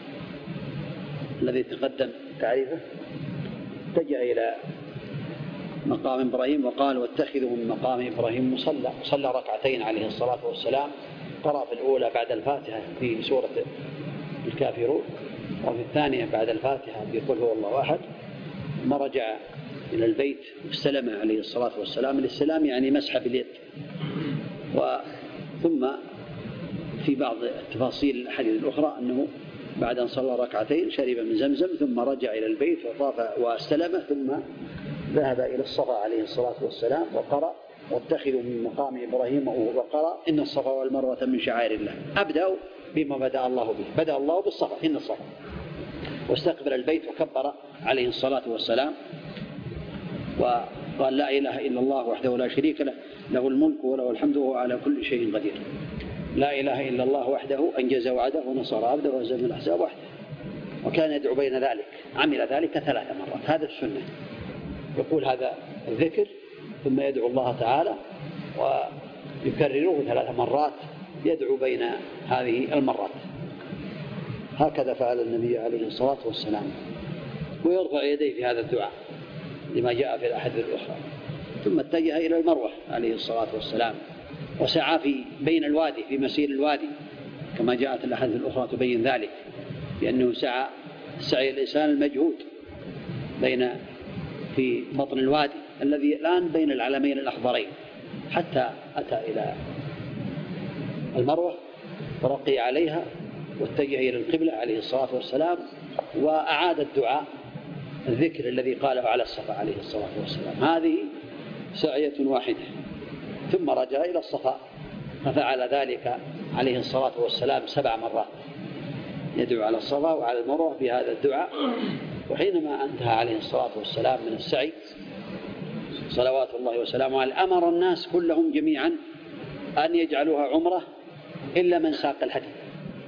الذي تقدم تعريفه. اتجه إلى مقام إبراهيم وقال واتخذوا من مقام إبراهيم مصلى، صلى ركعتين عليه الصلاة والسلام، قرأ في الأولى بعد الفاتحة في سورة الكافرون وفي الثانية بعد الفاتحة بقل هو الله أحد، ثم رجع إلى البيت واستلم عليه الصلاة والسلام. الاستلام يعني مسح باليد. ثم في بعض التفاصيل الحديث الأخرى أنه بعد أن صلى ركعتين شرب من زمزم ثم رجع إلى البيت وطاف واستلم، ثم ذهب إلى الصفا عليه الصلاة والسلام وقرأ واتخذوا من مقام إبراهيم وقرأ إن الصفا والمروة من شعائر الله. أبدأ بما بدأ الله به، بدأ الله بالصفا إن الصفا، واستقبل البيت وكبر عليه الصلاة والسلام وقال لا إله إلا الله وحده لا شريك له له الملك وله الحمد وهو على كل شيء قدير. لا إله إلا الله وحده أنجز وعده ونصر عبده وهزم الأحزاب وحده. وكان يدعو بين ذلك، عمل ذلك ثلاث مرات، هذا السنة، يقول هذا الذكر ثم يدعو الله تعالى ويكرره ثلاث مرات، يدعو بين هذه المرات. هكذا فعل النبي عليه الصلاة والسلام، ويرفع يديه في هذا الدعاء لما جاء في الأحاديث الأخرى. ثم اتجه إلى المروة عليه الصلاة والسلام وسعى في بين الوادي في مسير الوادي كما جاءت الأحاديث الأخرى تبين ذلك، لأنه سعى سعي الإنسان المجهود بين في بطن الوادي الذي الآن بين العلمين الأخضرين، حتى أتى إلى المروة ورقي عليها واتجه إلى القبلة عليه الصلاة والسلام، وأعاد الدعاء الذكر الذي قاله على الصفا عليه الصلاة والسلام. هذه سعية واحدة. ثم رجع إلى الصفا ففعل ذلك عليه الصلاة والسلام سبع مرات، يدعو على الصفا وعلى المروة بهذا الدعاء. وحينما انتهى عليه الصلاة والسلام من السعي صلوات الله وسلامه عليه أمر الناس كلهم جميعا أن يجعلوها عمرة إلا من ساق الهدي،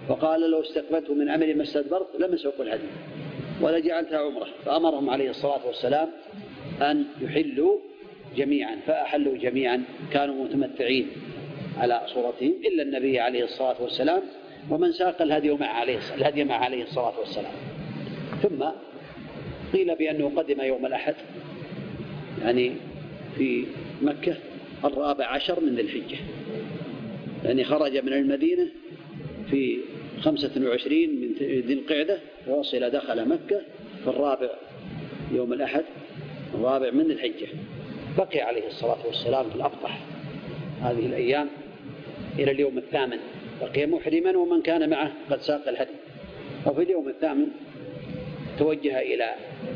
وقال لو استقبلت من أمري ما استدبرت لم أسوق الهدي ولجعلتها عمرة، فأمرهم عليه الصلاة والسلام أن يحلوا جميعا، فأحلوا جميعا، كانوا متمتعين على صورتهم إلا النبي عليه الصلاة والسلام ومن ساق الهدي مع عليه الهدي مع عليه الصلاة والسلام. ثم قيل بأنه قدم يوم الأحد يعني في مكة الرابع عشر من ذي الحجة، يعني خرج من المدينة في خمسة وعشرين من ذي القعدة ووصل دخل مكة في الرابع يوم الأحد الرابع من ذي الحجة. بقي عليه الصلاة والسلام في الأبطح هذه الأيام إلى اليوم الثامن، بقي محرما ومن كان معه قد ساق الهدي. وفي اليوم الثامن توجه إلى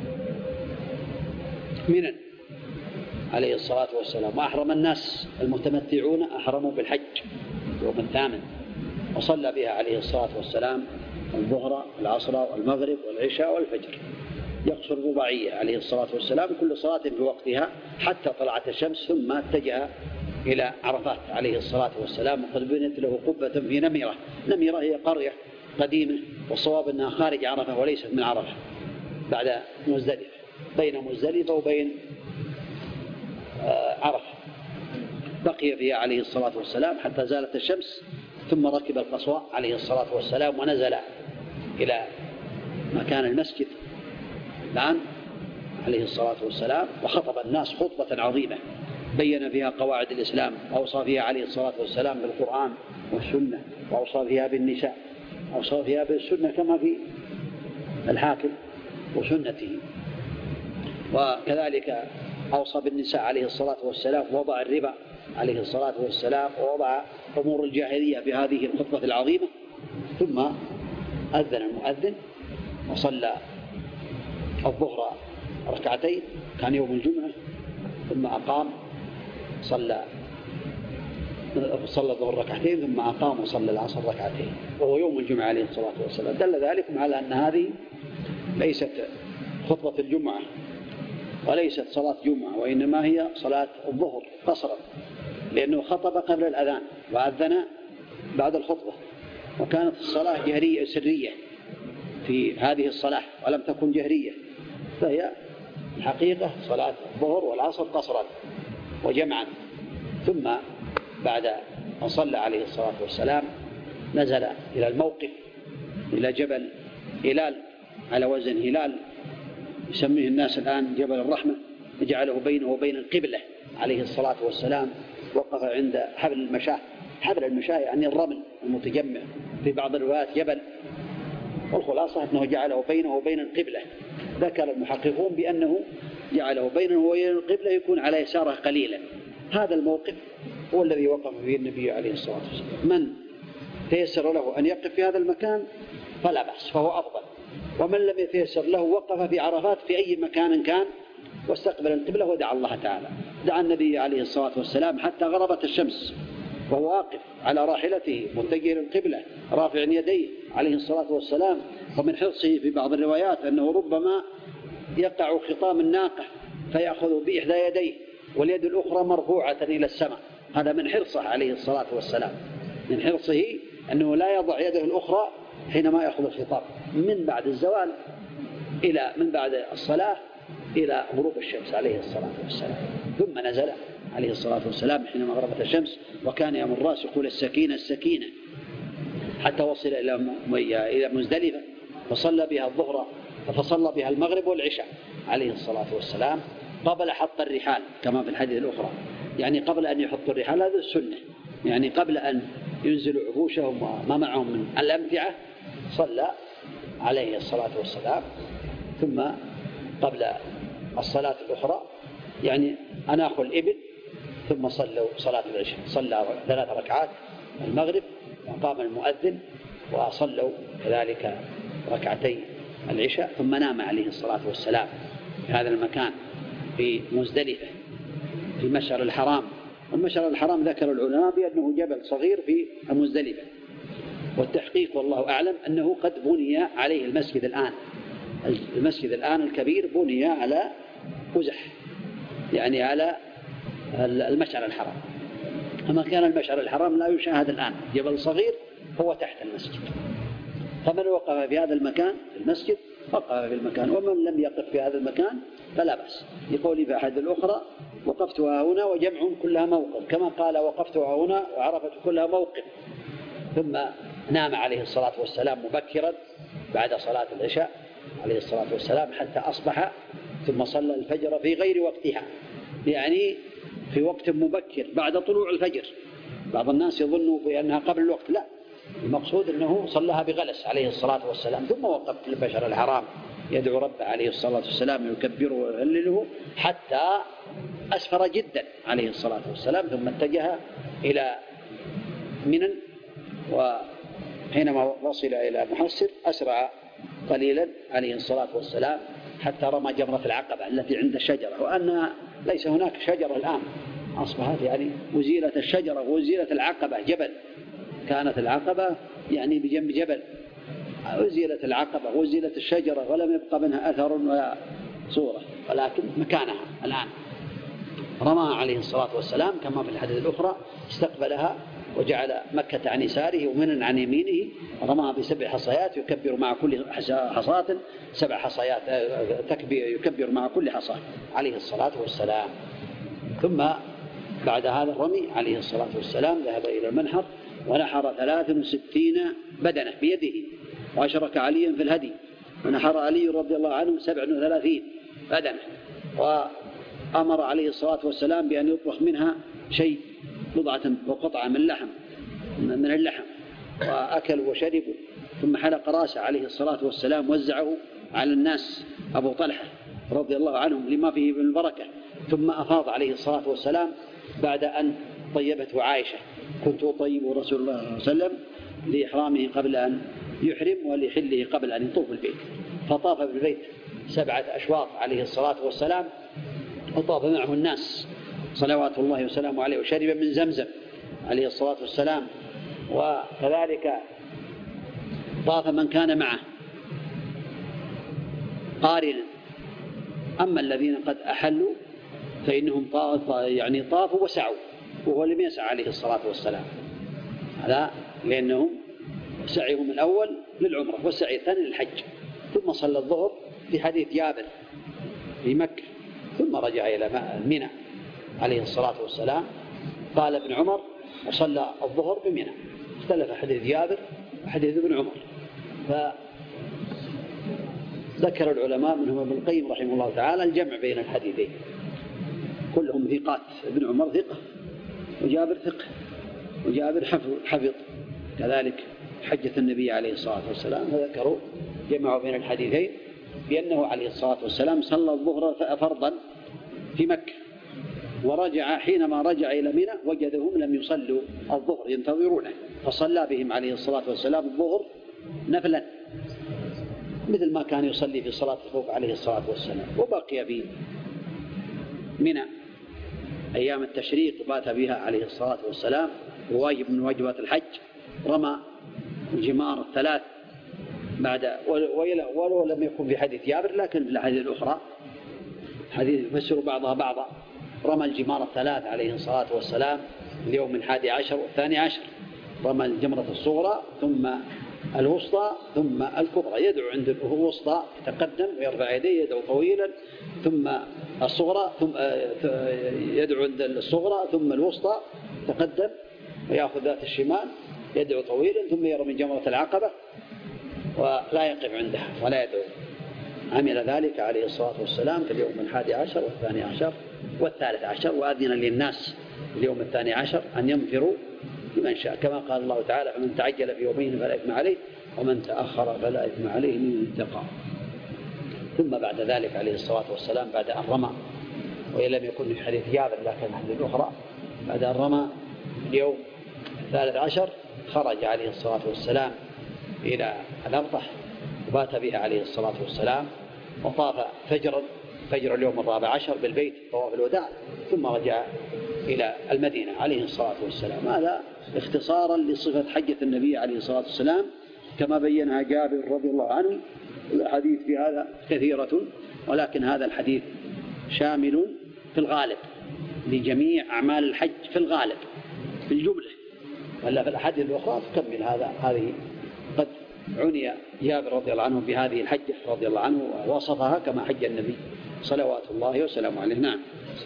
منى عليه الصلاة والسلام، وأحرم الناس المتمتعون أحرموا بالحج يوم الثامن، وصلى بها عليه الصلاة والسلام الظهر والعصر والمغرب والعشاء والفجر، يقصر رباعية عليه الصلاة والسلام كل صلاة في وقتها حتى طلعت الشمس، ثم اتجه إلى عرفات عليه الصلاة والسلام، وقد بنت له قبة في نمرة. نمرة هي قرية قديمة، والصواب أنها خارج عرفة وليست من عرفة، بعد مزدلفة، بين مزدلفة وبين عرفة. بقي فيها عليه الصلاة والسلام حتى زالت الشمس، ثم ركب القصواء عليه الصلاة والسلام ونزل إلى مكان المسجد الآن عليه الصلاة والسلام، وخطب الناس خطبة عظيمة بين فيها قواعد الإسلام، وأوصى فيها عليه الصلاة والسلام بالقرآن والسنة، وأوصى فيها بالنساء، أوصى فيها بالسنة كما في الحاكم وسنته، وكذلك أوصى بالنساء عليه الصلاة والسلام، ووضع الربا عليه الصلاة والسلام، ووضع أمور الجاهلية في هذه الخطبة العظيمة. ثم أذن المؤذن وصلى الظهر ركعتين، كان يوم الجمعة، ثم أقام صلى صلى الظهر ركعتين، ثم أقام وصلى العصر ركعتين، وهو يوم الجمعة عليه الصلاة والسلام. دل ذلك على أن هذه ليست خطبة الجمعة وليست صلاة جمعة، وإنما هي صلاة الظهر قصرا، لأنه خطب قبل الأذان وأذن بعد الخطبة، وكانت الصلاة جهرية سرية في هذه الصلاة ولم تكن جهرية، فهي الحقيقة صلاة الظهر والعصر قصرا وجمعا. ثم بعد أن صلى عليه الصلاة والسلام نزل إلى الموقف، إلى جبل هلال على وزن هلال، يسميه الناس الآن جبل الرحمة، جعله بينه وبين القبلة عليه الصلاة والسلام. وقف عند حبل المشاة، حبل المشاة يعني الرمل المتجمع، في بعض الروايات جبل، والخلاصة أنه جعله بينه وبين القبلة. ذكر المحققون بأنه جعله بينه وبين القبلة يكون على يساره قليلا. هذا الموقف هو الذي وقف فيه النبي عليه الصلاة والسلام. من تيسر له أن يقف في هذا المكان فلا بأس، فهو أفضل، ومن لم يتيسر له وقف في عرفات في أي مكان كان واستقبل القبلة ودعا الله تعالى. دعا النبي عليه الصلاة والسلام حتى غربت الشمس وهو واقف على راحلته متجه للقبلة رافع يديه عليه الصلاة والسلام. ومن حرصه في بعض الروايات أنه ربما يقع خطام الناقة فيأخذ بإحدى يديه واليد الأخرى مرفوعة إلى السماء. هذا من حرصه عليه الصلاة والسلام، من حرصه أنه لا يضع يده الأخرى حينما يأخذ الخطاب من بعد الزوال إلى من بعد الصلاة إلى غروب الشمس عليه الصلاة والسلام. ثم نزل عليه الصلاة والسلام حينما غربت الشمس، وكان يأمر الراس يقول السكينة السكينة، حتى وصل إلى إلى مزدلفة فصلى بها الظهر، فصلى بها المغرب والعشاء عليه الصلاة والسلام قبل حط الرحال كما في الحديث الأخرى، يعني قبل أن يحط الرحال، هذا السنة، يعني قبل أن ينزلوا عفوشهم وما معهم من الأمتعة صلى عليه الصلاة والسلام. ثم قبل الصلاة الأخرى يعني أناخوا الإبل، ثم صلوا صلاة العشاء، صلى ثلاث ركعات المغرب وقام المؤذن وصلوا كذلك ركعتي العشاء، ثم نام عليه الصلاة والسلام في هذا المكان في مزدلفة في المشعر الحرام. والمشعر الحرام ذكر العلماء بأنه جبل صغير في مزدلفة، والتحقيق والله أعلم أنه قد بني عليه المسجد الآن. المسجد الآن الكبير بني على قزح، يعني على المشعر الحرام. أما كان المشعر الحرام لا يشاهد الآن، جبل صغير هو تحت المسجد. فمن وقف في هذا المكان في المسجد وقف في المكان، ومن لم يقف في هذا المكان فلا بأس، لقوله في أحد الأخرى وقفتها هنا وجمع كلها موقف، كما قال وقفتها هنا وعرفت كلها موقف. ثم نام عليه الصلاة والسلام مبكرا بعد صلاة العشاء عليه الصلاة والسلام حتى أصبح، ثم صلى الفجر في غير وقتها، يعني في وقت مبكر بعد طلوع الفجر. بعض الناس يظنوا بأنها قبل الوقت، لا، المقصود أنه صلىها بغلس عليه الصلاة والسلام، ثم وقف في البشر الحرام يدعو ربه عليه الصلاة والسلام ويكبره ويهلله حتى أسفر جدا عليه الصلاة والسلام، ثم اتجه إلى منى، وحينما وصل إلى محسر أسرع قليلا عليه الصلاة والسلام حتى رمى جمرة العقبة التي عند الشجرة، وأن ليس هناك شجرة الآن، أصبحت يعني وزيلت الشجرة ووزيلت العقبة جبل، كانت العقبة يعني بجنب جبل، وزيلت العقبة وزيلت الشجرة ولم يبقى منها أثر ولا صورة، ولكن مكانها الآن. رمى عليه الصلاة والسلام كما في الحديث الأخرى، استقبلها وجعل مكة عن يساره ومنى عن يمينه، رمى بسبع حصيات يكبر مع كل حصاة سبع حصيات، تكبير يكبر مع كل حصاة عليه الصلاة والسلام. ثم بعد هذا الرمي عليه الصلاة والسلام ذهب إلى المنحر ونحر ثلاث وستين بدنة بيده، وأشرك عليا في الهدي، ونحر علي رضي الله عنه سبع وثلاثين بدنة، وأمر عليه الصلاة والسلام بأن يطبخ منها شيء بضعة وقطعة من اللحم من اللحم وأكلوا وشربوا، ثم حلق راسه عليه الصلاة والسلام وزعه على الناس أبو طلحة رضي الله عنهم لما فيه من البركة، ثم أفاض عليه الصلاة والسلام بعد أن طيبته عائشة: كنت أطيب رسول الله صلى الله عليه وسلم لإحرامه قبل أن يحرم ولحله قبل أن يطوف البيت، فطاف بالبيت سبعة أشواط عليه الصلاة والسلام، وطاف معه الناس صلوات الله وسلامه عليه، وشرب من زمزم عليه الصلاة والسلام، وكذلك طاف من كان معه قارنا. أما الذين قد أحلوا فإنهم طاف يعني طافوا وسعوا، وهو لم يسعى عليه الصلاة والسلام، هذا لأنهم سعيهم الأول للعمرة والسعي الثاني للحج. ثم صلى الظهر في حديث جابر في مكة، ثم رجع إلى منى عليه الصلاة والسلام. قال ابن عمر: وصلى الظهر بمنى. اختلف حديث جابر وحديث ابن عمر، فذكر العلماء منهم ابن القيم رحمه الله تعالى الجمع بين الحديثين، كلهم ثقات، ابن عمر ثقة وجابر ثقة، وجابر حفظ, حفظ كذلك حجة النبي عليه الصلاة والسلام، فذكروا جمعوا بين الحديثين بأنه عليه الصلاة والسلام صلى الظهر فرضا في مكة، ورجع حينما رجع إلى منى وجدهم لم يصلوا الظهر ينتظرونه، فصلى بهم عليه الصلاة والسلام الظهر نفلا مثل ما كان يصلي في صلاة الخوف عليه الصلاة والسلام. وبقي في منى أيام التشريق بات بها عليه الصلاة والسلام، وواجب من واجبات الحج، رمى الجمار الثلاث بعد، ولو لم يكن في حديث جابر لكن في الحديث الأخرى حديث يفسر بعضها بعضا. رمى الجمار الثلاث عليه الصلاة والسلام اليوم الحادي عشر والثاني عشر، رمى الجمرة الصغرى ثم الوسطى ثم الكبرى، يدعو عند الوسطى يتقدم ويرفع يديه يدعو طويلا، ثم الصغرى ثم يدعو عند الصغرى، ثم الوسطى يتقدم ويأخذ ذات الشمال يدعو طويلا، ثم يرمي جمرة العقبة ولا يقف عندها ولا يدعو. عمل ذلك عليه الصلاة والسلام في اليوم الحادي عشر والثاني عشر والثالث عشر، وأذن للناس اليوم الثاني عشر أن ينفروا لمن شاء، كما قال الله تعالى: فمن تعجل في يومين فلا إثم عليه ومن تأخر فلا إثم عليه من اتقى. ثم بعد ذلك عليه الصلاة والسلام بعد أن رمى، وإن لم يكن في حديث جابر لكن حديث الأخرى، بعد أن رمى اليوم الثالث عشر خرج عليه الصلاة والسلام إلى الأبطح وبات بها عليه الصلاة والسلام، وطاف فجرا فجر اليوم الرابع عشر بالبيت طواف الوداع، ثم رجع إلى المدينة عليه الصلاة والسلام. هذا اختصارا لصفة حجة النبي عليه الصلاة والسلام كما بينها جابر رضي الله عنه. الحديث في هذا كثيرة، ولكن هذا الحديث شامل في الغالب لجميع أعمال الحج في الغالب في الجملة، ولا في الأحاديث الأخرى تكمل هذا هذه قد عني جابر رضي الله عنه بهذه الحجة رضي الله عنه ووصفها كما حج النبي صلوات الله وسلامه عليه. نعم.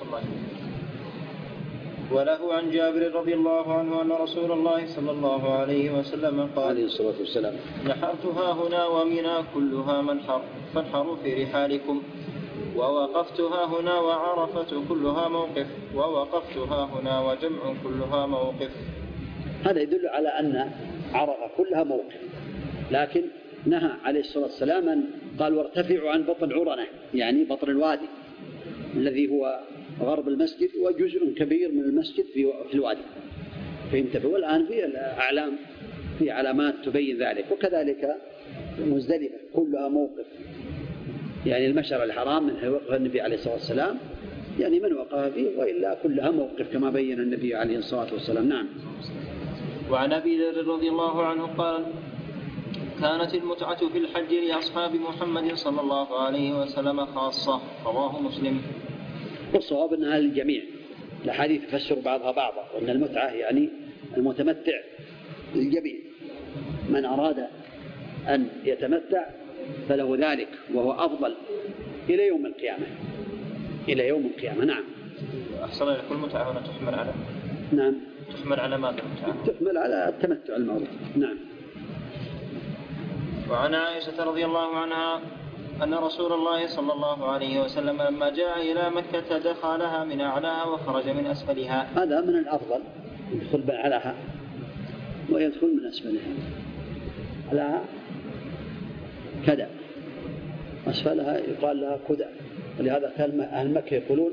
وله عن جابر رضي الله عنه أن رسول الله صلى الله عليه وسلم قال عليه الصلاة والسلام: نحرتها هنا ومنى كلها منحر فانحروا في رحالكم، ووقفتها هنا وعرفة كلها موقف، ووقفتها هنا وجمع كلها موقف. هذا يدل على أن عرفة كلها موقف، لكن نهى عليه الصلاة والسلام أن قال: وارتفعوا عن بطن عرنة، يعني بطن الوادي الذي هو غرب المسجد وجزء كبير من المسجد في الوادي. فهمت؟ والآن في الأعلام في علامات تبين ذلك، وكذلك مزدلفة كلها موقف، يعني المشعر الحرام من وقف النبي عليه الصلاة والسلام، يعني من وقف فيه، وإلا كلها موقف كما بين النبي عليه الصلاة والسلام. نعم. وعن أبي ذر رضي الله عنه قال: كانت المتعة في الحج لأصحاب محمد صلى الله عليه وسلم خاصة. رواه مسلم. والصواب أنها للجميع، الأحاديث تفسر بعضها بعضا، وأن المتعة يعني المتمتع للجميع، من أراد أن يتمتع فله ذلك، وهو أفضل إلى يوم القيامة، إلى يوم القيامة. نعم. أحسن لك، المتعة هنا تحمل على نعم تحمل على ماذا المتعة؟ تحمل على التمتع المعروف. نعم. وعن عائشة رضي الله عنها أن رسول الله صلى الله عليه وسلم لما جاء إلى مكة دخلها من أعلاها وخرج من أسفلها. هذا من الأفضل، يدخل من أعلاها ويدخل من أسفلها. أعلاها كذا، أسفلها يقال لها كذا، ولهذا كان أهل مكة يقولون: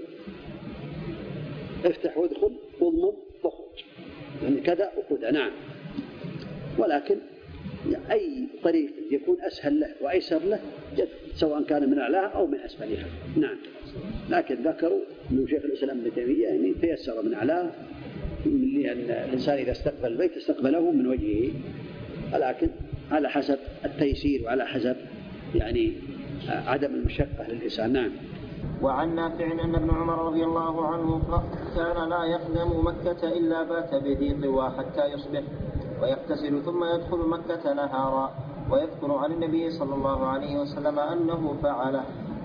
افتح وادخل واضمم واخرج، يعني كذا وكذا. نعم. ولكن أي طريق يكون أسهل له وأيسر له جد، سواء كان من أعلاها أو من أسفلها. نعم. لكن ذكروا من شيخ الإسلام ابن تيمية يعني تيسر من أعلاها، لأن الإنسان إذا استقبل البيت استقبله من وجهه، ولكن على حسب التيسير وعلى حسب يعني عدم المشقة للإنسان. نعم. وعن نافع أن ابن عمر رضي الله عنه كان لا يقدم مكة إلا بات بذي طوى حتى يصبح ويغتسل ثم يدخل مكة نهارا، ويذكر عن النبي صلى الله عليه وسلم أنه فعله.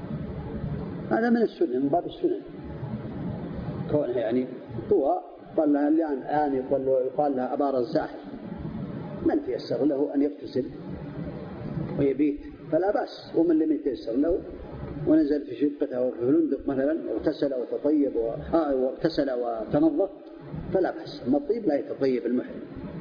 هذا من السنة، من باب السنة، كونه يعني طوى قال لها الآن يقال لها أبار الزاحف، من تيسر له أن يغتسل ويبيت فلا بأس، ومن لم يتيسر له ونزل في شقته أو في فندق مثلا واغتسل وتطيب واغتسل وتنظف فلا بأس. أما الطيب لا يتطيب المحرم،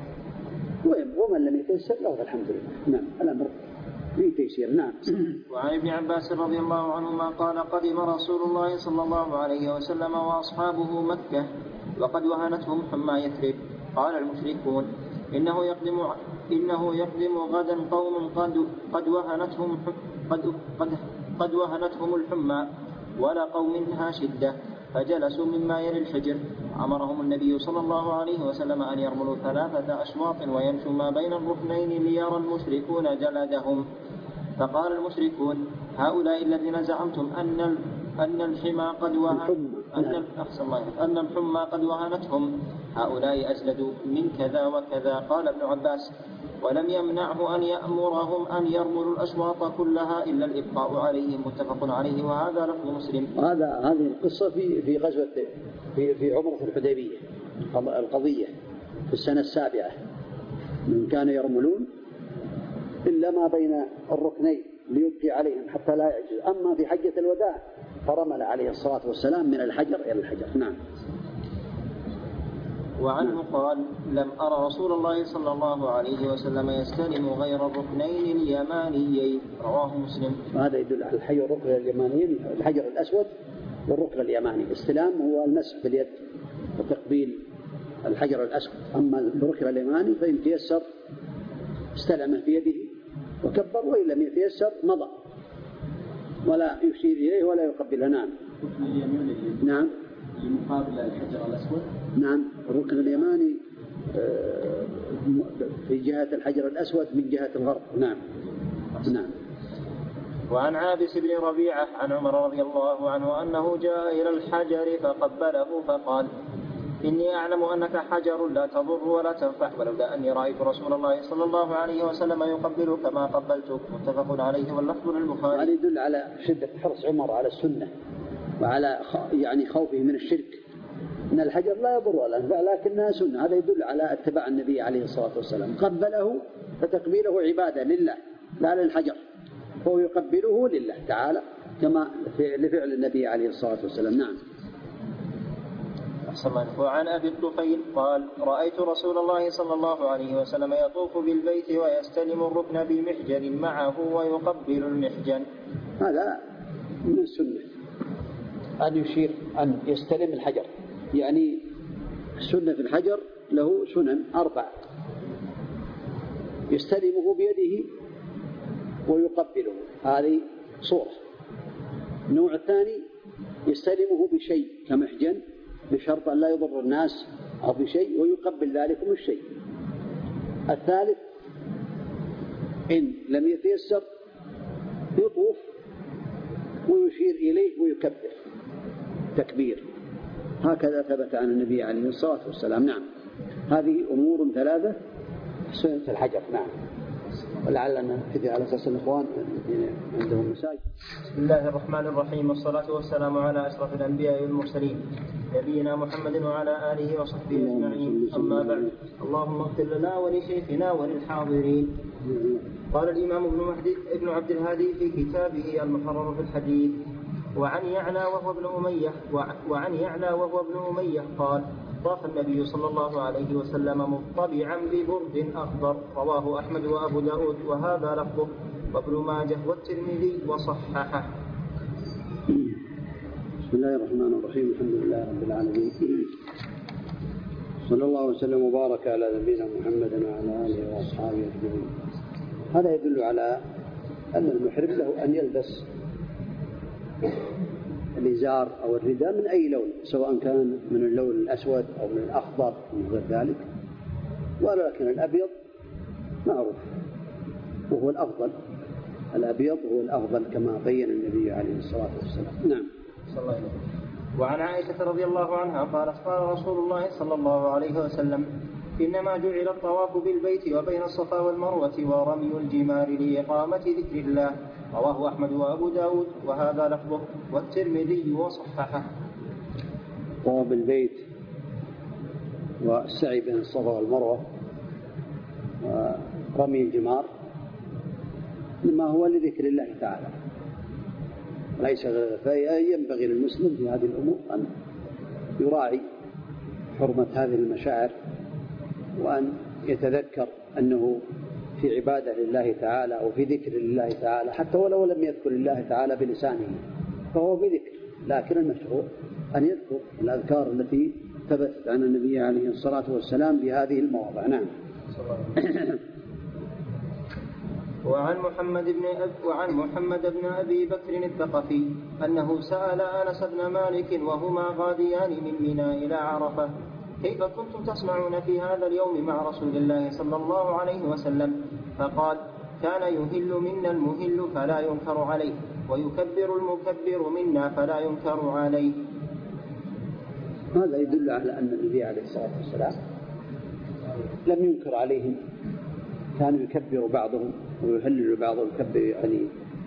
ومن لم يتيسر له فالحمد لله. نعم. الأمر في تيسير. نعم. وعن ابن عباس رضي الله عنهما قال: قدم رسول الله صلى الله عليه وسلم وأصحابه مكة وقد وهنتهم حمى يثرب. قال المشركون: إنه يقدم إنه يقدم غدا قوم قد قد وهنتهم قد قد قد وهنتهم الحمى ولقوا منها شدة، فجلسوا مما يلي الحجر. أمرهم النبي صلى الله عليه وسلم أن يرملوا ثلاثة أشواط ويمشوا ما بين الركنين ليرى المشركون جلدهم. فقال المشركون: هؤلاء الذين زعمتم أن أن الحمى قد وهن أن أن الحمى قد وهنتهم، هؤلاء أجلدوا من كذا وكذا. قال ابن عباس: ولم يمنعه أن يأمرهم أن يرملوا الأشواط كلها إلا الإبقاء عليهم. متفق عليه، وهذا لفظ مسلم. هذا هذه القصة في في غزوة في في عمرة الحديبية، القضية في السنة السابعة، من كان يرملون إلا ما بين الركنين ليبقي عليهم حتى لا يعجز. أما في حجة الوداع فرمل عليه الصلاة والسلام من الحجر إلى الحجر. نعم. وعنه قال: لم أرى رسول الله صلى الله عليه وسلم يستلم غير الركنين اليمانيين. رواه مسلم. وهذا يدل على الحجر الركن اليمانيين، الحجر الأسود والركن اليماني. الاستلام هو المسح باليد وتقبيل الحجر الأسود، أما الركن اليماني فإن تيسر استلمه بيده وكبر، وإن لم يتيسر مضى ولا يشير إليه ولا يقبله. نعم. الركن اليماني نعم مقابل الحجر الأسود. نعم. الركن اليماني في جهة الحجر الأسود من جهة الغرب. نعم. نعم. وعن عابس بن ربيعة عن عمر رضي الله عنه أنه جاء إلى الحجر فقبله فقال: إني أعلم أنك حجر لا تضر ولا تنفع، ولولا أني رأيت رسول الله صلى الله عليه وسلم يقبلك ما قبلتك. متفق عليه واللفظ للبخاري. هذا يدل على شدة حرص عمر على السنة وعلى يعني خوفه من الشرك، إن الحجر لا يضر ولا ينفع لكنها سنة. هذا يدل على اتباع النبي عليه الصلاة والسلام، قبله فتقبيله عبادة لله لا للحجر، هو يقبله لله تعالى كما لفعل النبي عليه الصلاة والسلام. نعم. وعن أبي الطفيل قال: رأيت رسول الله صلى الله عليه وسلم يطوف بالبيت ويستلم الركن بمحجن معه ويقبل المحجن. هذا من السنة أن يشير أن يستلم الحجر، يعني السنة في الحجر له سنن أربع: يستلمه بيده ويقبله، هذه صورة. النوع الثاني يستلمه بشيء كمحجن بشرط أن لا يضر الناس أو بشيء ويقبل ذلكم الشيء. الثالث إن لم يتيسر يطوف ويشير إليه ويكبر تكبير، هكذا ثبت عن النبي عليه الصلاة والسلام. نعم. هذه أمور ثلاثة سنة الحجر. نعم. ولعلنا نبتدي على أساس الإخوان الذين عندهم مساجد. بسم الله الرحمن الرحيم، والصلاة والسلام على أشرف الأنبياء والمرسلين نبينا محمد وعلى آله وصحبه أجمعين، أما بعد. اللهم اغفر لنا ولشيخنا وللحاضرين. قال الإمام ابن, ابن عبد الهادي في كتابه المحرر في الحديث: وعن يعلى وهو ابن أمية وعن يعلى وهو ابن أمية قال: طاف النبي صلى الله عليه وسلم مطبعا ببرد أخضر. رواه أحمد وأبو داود وهذا لفظه، وابن ماجه والترمذي وصححه. بسم الله الرحمن الرحيم، الحمد لله رب العالمين، صلى الله وسلم وبارك على نبينا محمد وعلى آله وأصحابه أجمعين. هذا يدل على أن المحرم له أن يلبس الإزار أو الرداء من أي لون، سواء كان من اللون الأسود أو من الأخضر من غير ذلك، ولكن الأبيض معروف وهو الأفضل، الأبيض هو الأفضل كما بين النبي عليه الصلاة والسلام. نعم. صلى الله عليه وسلم. وعن عائشة رضي الله عنها قالت: قال رسول الله صلى الله عليه وسلم: إنما جعل الطواف بالبيت وبين الصفا والمروة ورمي الجمار لإقامة ذكر الله. رواه أحمد وأبو داود وهذا لفظه، والترمذي وصححه. الطواف بالبيت والسعي بين الصفا والمروة ورمي الجمار إنما هو لذكر الله تعالى ليس غير. فينبغي للمسلم في هذه الأمور أن يراعي حرمة هذه المشاعر، وأن يتذكر أنه في عبادة لله تعالى أو في ذكر لله تعالى، حتى ولو لم يذكر الله تعالى بلسانه فهو بذكر، لكن المشروع أن يذكر الأذكار التي ثبتت عن النبي عليه الصلاة والسلام بهذه المواضع. نعم. وعن محمد بن أب وعن محمد بن أبي بكر الثقفي أنه سأل أنس بن مالك وهما غاديان من منى إلى عرفة: كيف كنتم تصنعون في هذا اليوم مع رسول الله صلى الله عليه وسلم؟ فقال: كان يهل منا المهل فلا ينكر عليه، ويكبر المكبر منا فلا ينكر عليه. هذا يدل على أن النبي عليه الصلاة والسلام لم ينكر عليهم، كانوا يكبر بعضهم ويهلل بعضهم، يكبر يعني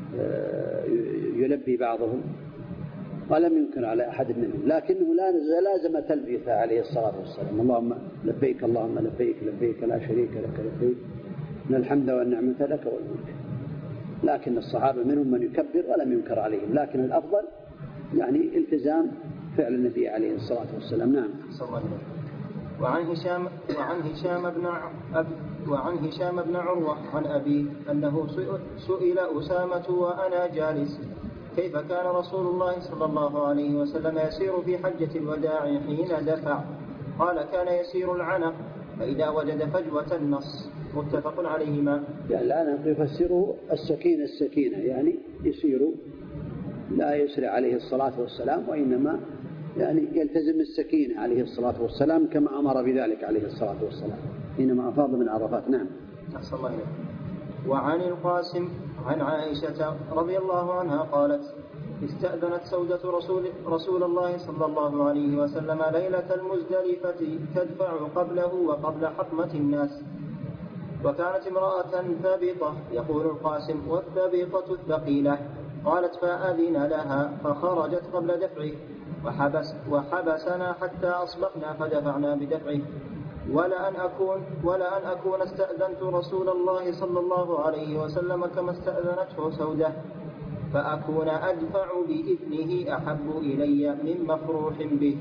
يلبي بعضهم، ولم ينكر على أحد منهم، لكنه لا لازم تلبيته عليه الصلاة والسلام: اللهم لبيك اللهم لبيك لبيك لا شريك لك لبيك إن الحمد والنعمة لك والملك. لكن الصحابة منهم من يكبر ولم ينكر عليهم، لكن الأفضل يعني التزام فعل النبي عليه الصلاة والسلام. نعم. وعن هشام وعن هشام بن أب وعن هشام بن عروة عن أبي أنه سئل أسامة وأنا جالس: كيف كان رسول الله صلى الله عليه وسلم يسير في حجة الوداع حين دفع؟ قال: كان يسير العنق فإذا وجد فجوة النص. متفق عليهما. يعني العنق يفسره السكينة السكينة، يعني يسير لا يسرع عليه الصلاة والسلام، وإنما يعني يلتزم السكينة عليه الصلاة والسلام كما أمر بذلك عليه الصلاة والسلام حينما أفاض من عرفات. نعم. أحسن الله إليك. وعن القاسم عن عائشة رضي الله عنها قالت: استأذنت سودة رسول, رسول الله صلى الله عليه وسلم ليلة المزدلفة تدفع قبله وقبل حطمة الناس، وكانت امرأة ثابطة. يقول القاسم: والثابطة الثقيلة. قالت: فأذن لها فخرجت قبل دفعه وحبس وحبسنا حتى أصبحنا فدفعنا بدفعه. ولأن أكون, ولأن أكون استأذنت رسول الله صلى الله عليه وسلم كما استأذنته سودة، فأكون أدفع بإذنه أحب إلي من مفروح به.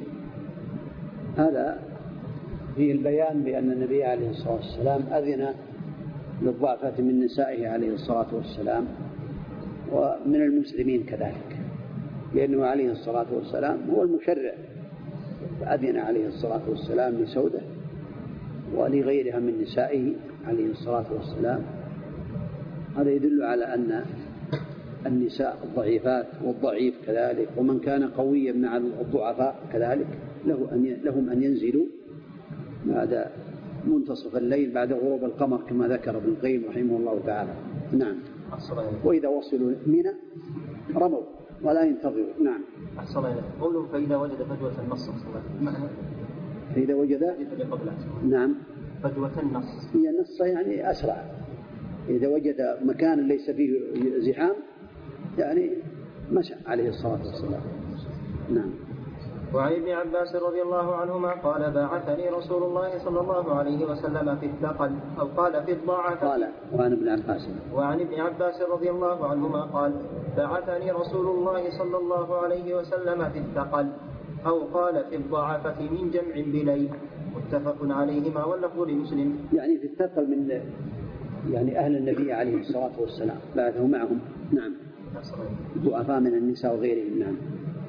هذا فيه البيان بأن النبي عليه الصلاة والسلام أذن للضعفة من نسائه عليه الصلاة والسلام ومن المسلمين كذلك، لأنه عليه الصلاة والسلام هو المشرع، فأذن عليه الصلاة والسلام لسودة ولغيرها من نسائه عليه الصلاة والسلام. هذا يدل على أن النساء الضعيفات والضعيف كذلك ومن كان قويا مع الضعفاء كذلك له أن لهم أن ينزلوا بعد منتصف الليل بعد غروب القمر كما ذكر ابن القيم رحمه الله تعالى. نعم. وإذا وصلوا منى رموا ولا ينتظروا. نعم. أحسن الله. قوله فإذا وجد فجوة النص معنى فإذا وجد نعم فجوة النص هي النص يعني أسرع. إذا وجد مكان ليس فيه زحام يعني مشى عليه الصلاة والسلام. نعم. وعن ابن عباس رضي الله عنهما قال: باعثني رسول الله صلى الله عليه وسلم في الثقل، أو قال في الضعفة. قال وعن ابن عباس وعن ابن عباس رضي الله عنهما قال: باعثني رسول الله صلى الله عليه وسلم في الثقل، أو قال في الضعفة من جمع بليل. متفق عليهما واللفظ لمسلم. يعني في الثقل من يعني أهل النبي عليه الصلاة والسلام بعثه معهم. نعم. ضعفاء من النساء وغيرهم. نعم.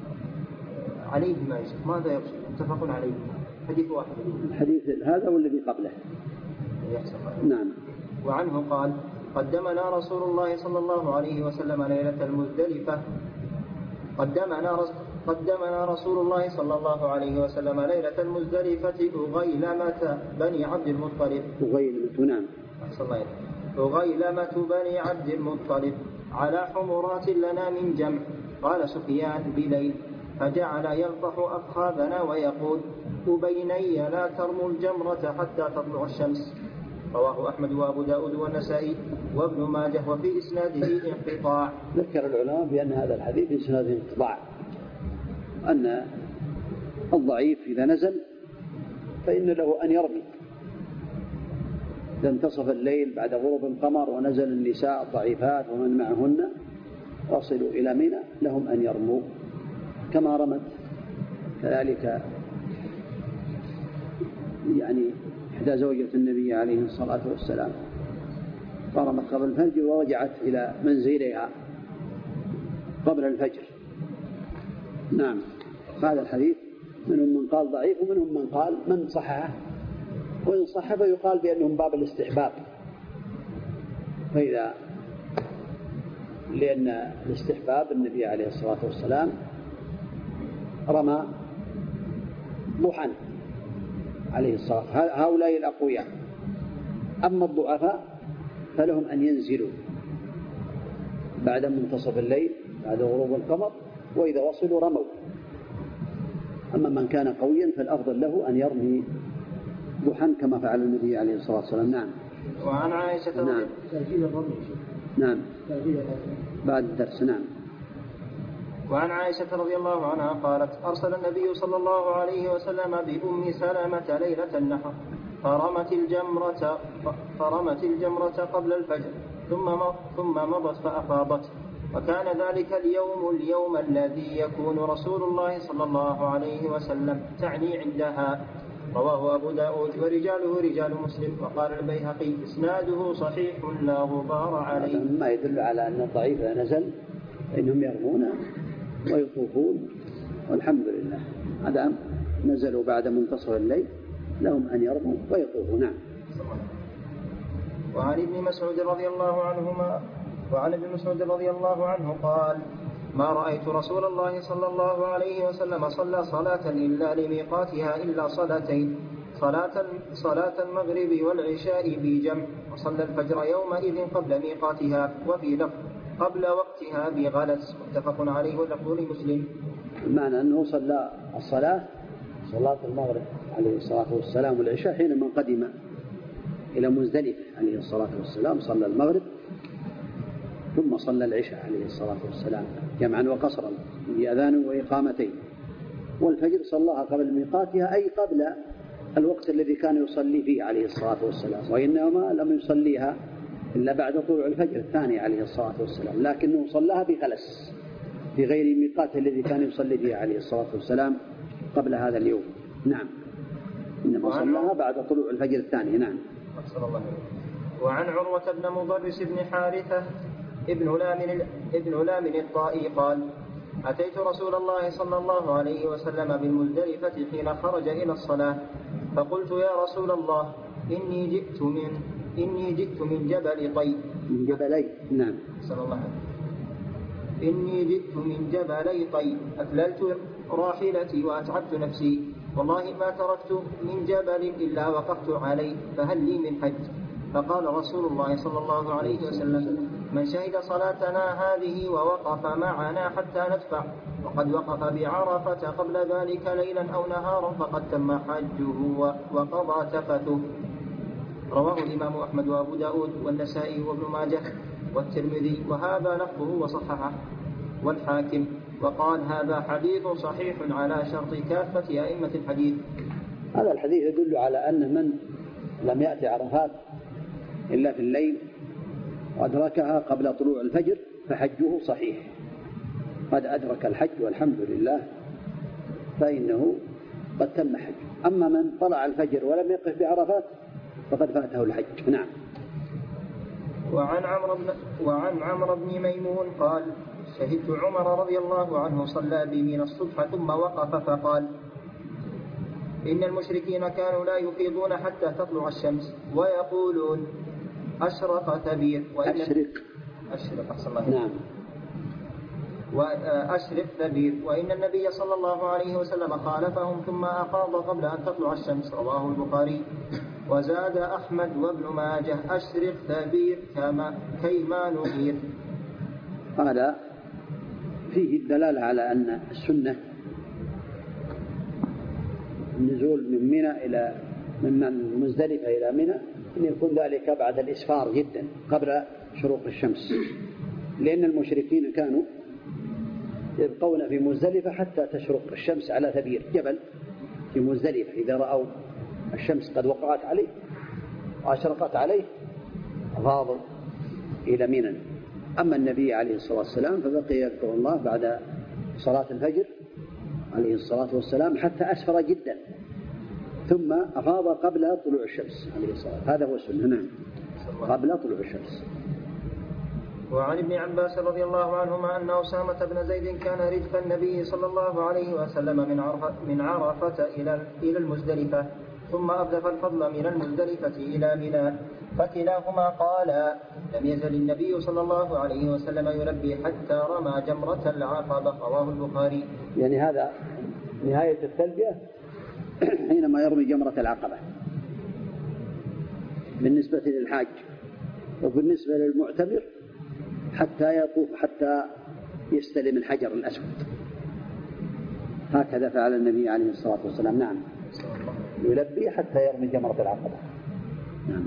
عليه ما يشك ماذا يقصد؟ متفق عليه. حديث واحد. الحديث هذا والذي قبله. نعم. وعنه قال: قدمنا رسول الله صلى الله عليه وسلم ليلة المزدلفة قدمنا رس... قدمنا رسول الله صلى الله عليه وسلم ليلة المزدلفة أغيلمة بني عبد المطلب. أغيلمة. نعم. أغيلمة بني عبد المطلب على حمرات لنا من جمع. قال سفيان: بليل. فجعل يلطح أفخاذنا ويقول: أبيني لا ترموا الجمرة حتى تطلع الشمس. رواه أحمد وأبو داود والنسائي وابن ماجه، وفي إسناده انقطاع. ذكر العلماء بأن هذا الحديث إسناده انقطاع، أن الضعيف إذا نزل فإن له أن يرمي. إذا انتصف الليل بعد غروب القمر ونزل النساء الضعيفات ومن معهن وصلوا إلى منى لهم أن يرموا كما رمت كذلك يعني إحدى زوجة النبي عليه الصلاة والسلام، فرمت قبل الفجر ورجعت إلى منزلها قبل الفجر. نعم. هذا الحديث منهم من قال ضعيف ومنهم من قال من صححه، وإن صح فيقال بأنهم باب الاستحباب. فإذا لأن الاستحباب النبي عليه الصلاة والسلام رمى ضحى عليه الصلاة، هؤلاء الأقوياء. أما الضعفاء فلهم أن ينزلوا بعد منتصف الليل بعد غروب القمر، وإذا وصلوا رموا. أما من كان قويا فالأفضل له أن يرمي ضحى كما فعل النبي عليه الصلاة والسلام. نعم. وعن عائشة. نعم. نعم. بعد الدرس. نعم. وعن عائشة رضي الله عنها قالت: أرسل النبي صلى الله عليه وسلم بأم سلمة ليلة النحر فرمت الجمرة فرمت الجمرة قبل الفجر ثم ثم مضت فأفاضت، وكان ذلك اليوم اليوم الذي يكون رسول الله صلى الله عليه وسلم تعني عندها. رواه أبو داود ورجاله رجال مسلم. وقال البيهقي: إسناده صحيح لا غبار عليه. ما يدل على أن الضعيف نزل فإنهم يرمون ويطوفون، والحمد لله هذا نزلوا بعد منتصف الليل لهم أن يرموا ويطوفوا. نعم. وعن ابن مسعود رضي الله عنهما وعن ابن مسعود رضي الله عنه قال: ما رأيت رسول الله صلى الله عليه وسلم صلى صلاة إلا لميقاتها إلا صلاتين، صلاة صلاة المغرب والعشاء في جمع، وصلى الفجر يومئذ قبل ميقاتها. وفي لفظ: قبل وقتها بغلس. متفق عليه واللفظ لمسلم. المعنى أنه صلى الصلاة صلاة المغرب عليه الصلاة والسلام والعشاء حينما قدم إلى مزدلفة عليه الصلاة والسلام، صلى المغرب ثم صلى العشاء عليه الصلاة والسلام جمعا وقصرا بأذان وإقامتين، والفجر صلاها قبل ميقاتها أي قبل الوقت الذي كان يصلي فيه عليه الصلاة والسلام، وإنما لم يصليها إلا بعد طلوع الفجر الثاني عليه الصلاة والسلام، لكنه صلاها بغلس في غير ميقات الذي كان يصلي فيه عليه الصلاة والسلام قبل هذا اليوم. نعم، إنما صلاها بعد طلوع الفجر الثاني. نعم. وعن عروة بن مضرس بن حارثة ابن لامن ابن لامن الطائي قال: أتيت رسول الله صلى الله عليه وسلم بالمزدلفة حين خرج إلى الصلاة، فقلت: يا رسول الله، إني جئت من إني جئت من جبل طي من جبلي نعم صلى الله عليه وسلم إني جئت من جبلي طي أثللت راحلتي وأتعبت نفسي، والله ما تركت من جبل إلا وقفت عليه، فهل لي من حج؟ فقال رسول الله صلى الله عليه وسلم: من شهد صلاتنا هذه ووقف معنا حتى ندفع، وقد وقف بعرفة قبل ذلك ليلا أو نهارا، فقد تم حجه وقضى تفته. رواه الإمام أحمد وأبو داود والنسائي وابن ماجه والترمذي، وهذا لفظه وصححه والحاكم، وقال: هذا حديث صحيح على شرط كافة أئمة الحديث. هذا الحديث يدل على أن من لم يأتي عرفات إلا في الليل وأدركها قبل طلوع الفجر فحجه صحيح، قد أدرك الحج والحمد لله فإنه قد تم حج. أما من طلع الفجر ولم يقف بعرفات فقد فاته الحج. نعم. وعن عمرو بن وعن عمرو بن ميمون قال: شهدت عمر رضي الله عنه صلى بمنى الصبح ثم وقف فقال: إن المشركين كانوا لا يفيضون حتى تطلع الشمس ويقولون أشرق ثبير وإن أشرق أشرق أحسن الله نعم وأشرق ثبير وإن النبي صلى الله عليه وسلم خالفهم ثم أفاض قبل أن تطلع الشمس. رواه البخاري. وزاد أحمد وابن ماجه: أشرق ثبير كما كيما نغير. هذا فيه الدلالة على أن السنة النزول من منى إلى من مزدلفة إلى منى أن يكون ذلك بعد الإسفار جدا قبل شروق الشمس، لأن المشركين كانوا يبقون في مزدلفة حتى تشرق الشمس على ثبير جبل في مزدلفة، إذا رأوا الشمس قد وقعت عليه وأشرقت عليه أفاضوا إلى منى. أما النبي عليه الصلاة والسلام فبقي يذكر الله بعد صلاة الفجر عليه الصلاة والسلام حتى أسفر جدا ثم أفاض قبل طلوع الشمس عليه الصلاة، هذا هو السنة. نعم، قبل طلوع الشمس. وعن ابن عباس رضي الله عنهما أن أسامة بن زيد كان ردف النبي صلى الله عليه وسلم من عرفة, من عرفة إلى إلى المزدلفة، ثم أردف الفضل من المزدلفة إلى منى، فكلاهما قال: لم يزل النبي صلى الله عليه وسلم يلبي حتى رمى جمرة العقبة. رواه البخاري. يعني هذا نهاية التلبية حينما يرمي جمرة العقبة بالنسبة للحاج، وبالنسبة للمعتمر حتى يطوف حتى يستلم الحجر الأسود. هكذا فعل النبي عليه الصلاة والسلام. نعم، يلبي حتى يرمي جمرة العقبة. نعم.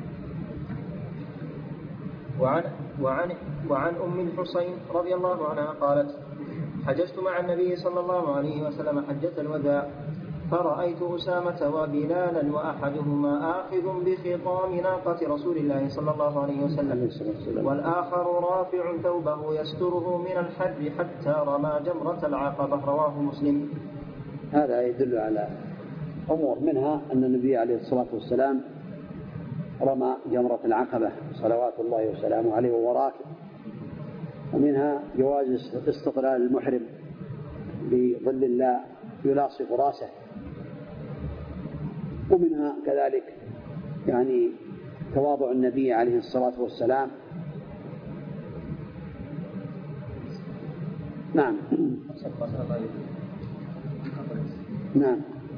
وعن وعن وعن أم الحسين رضي الله عنها قالت: حججت مع النبي صلى الله عليه وسلم حجة الوداع، فرأيت أسامة وبلالا وأحدهما آخذ بخطام ناقة رسول الله صلى الله عليه وسلم، والآخر رافع ثوبه يستره من الحر حتى رمى جمرة العقبة. رواه مسلم. هذا يدل على أمور، منها أن النبي عليه الصلاة والسلام رمى جمرة العقبة صلوات الله وسلامه عليه وهو راكب، ومنها جواز استطلال المحرم بظل الله يلاصق راسه، ومنها كذلك يعني تواضع النبي عليه الصلاة والسلام. نعم نعم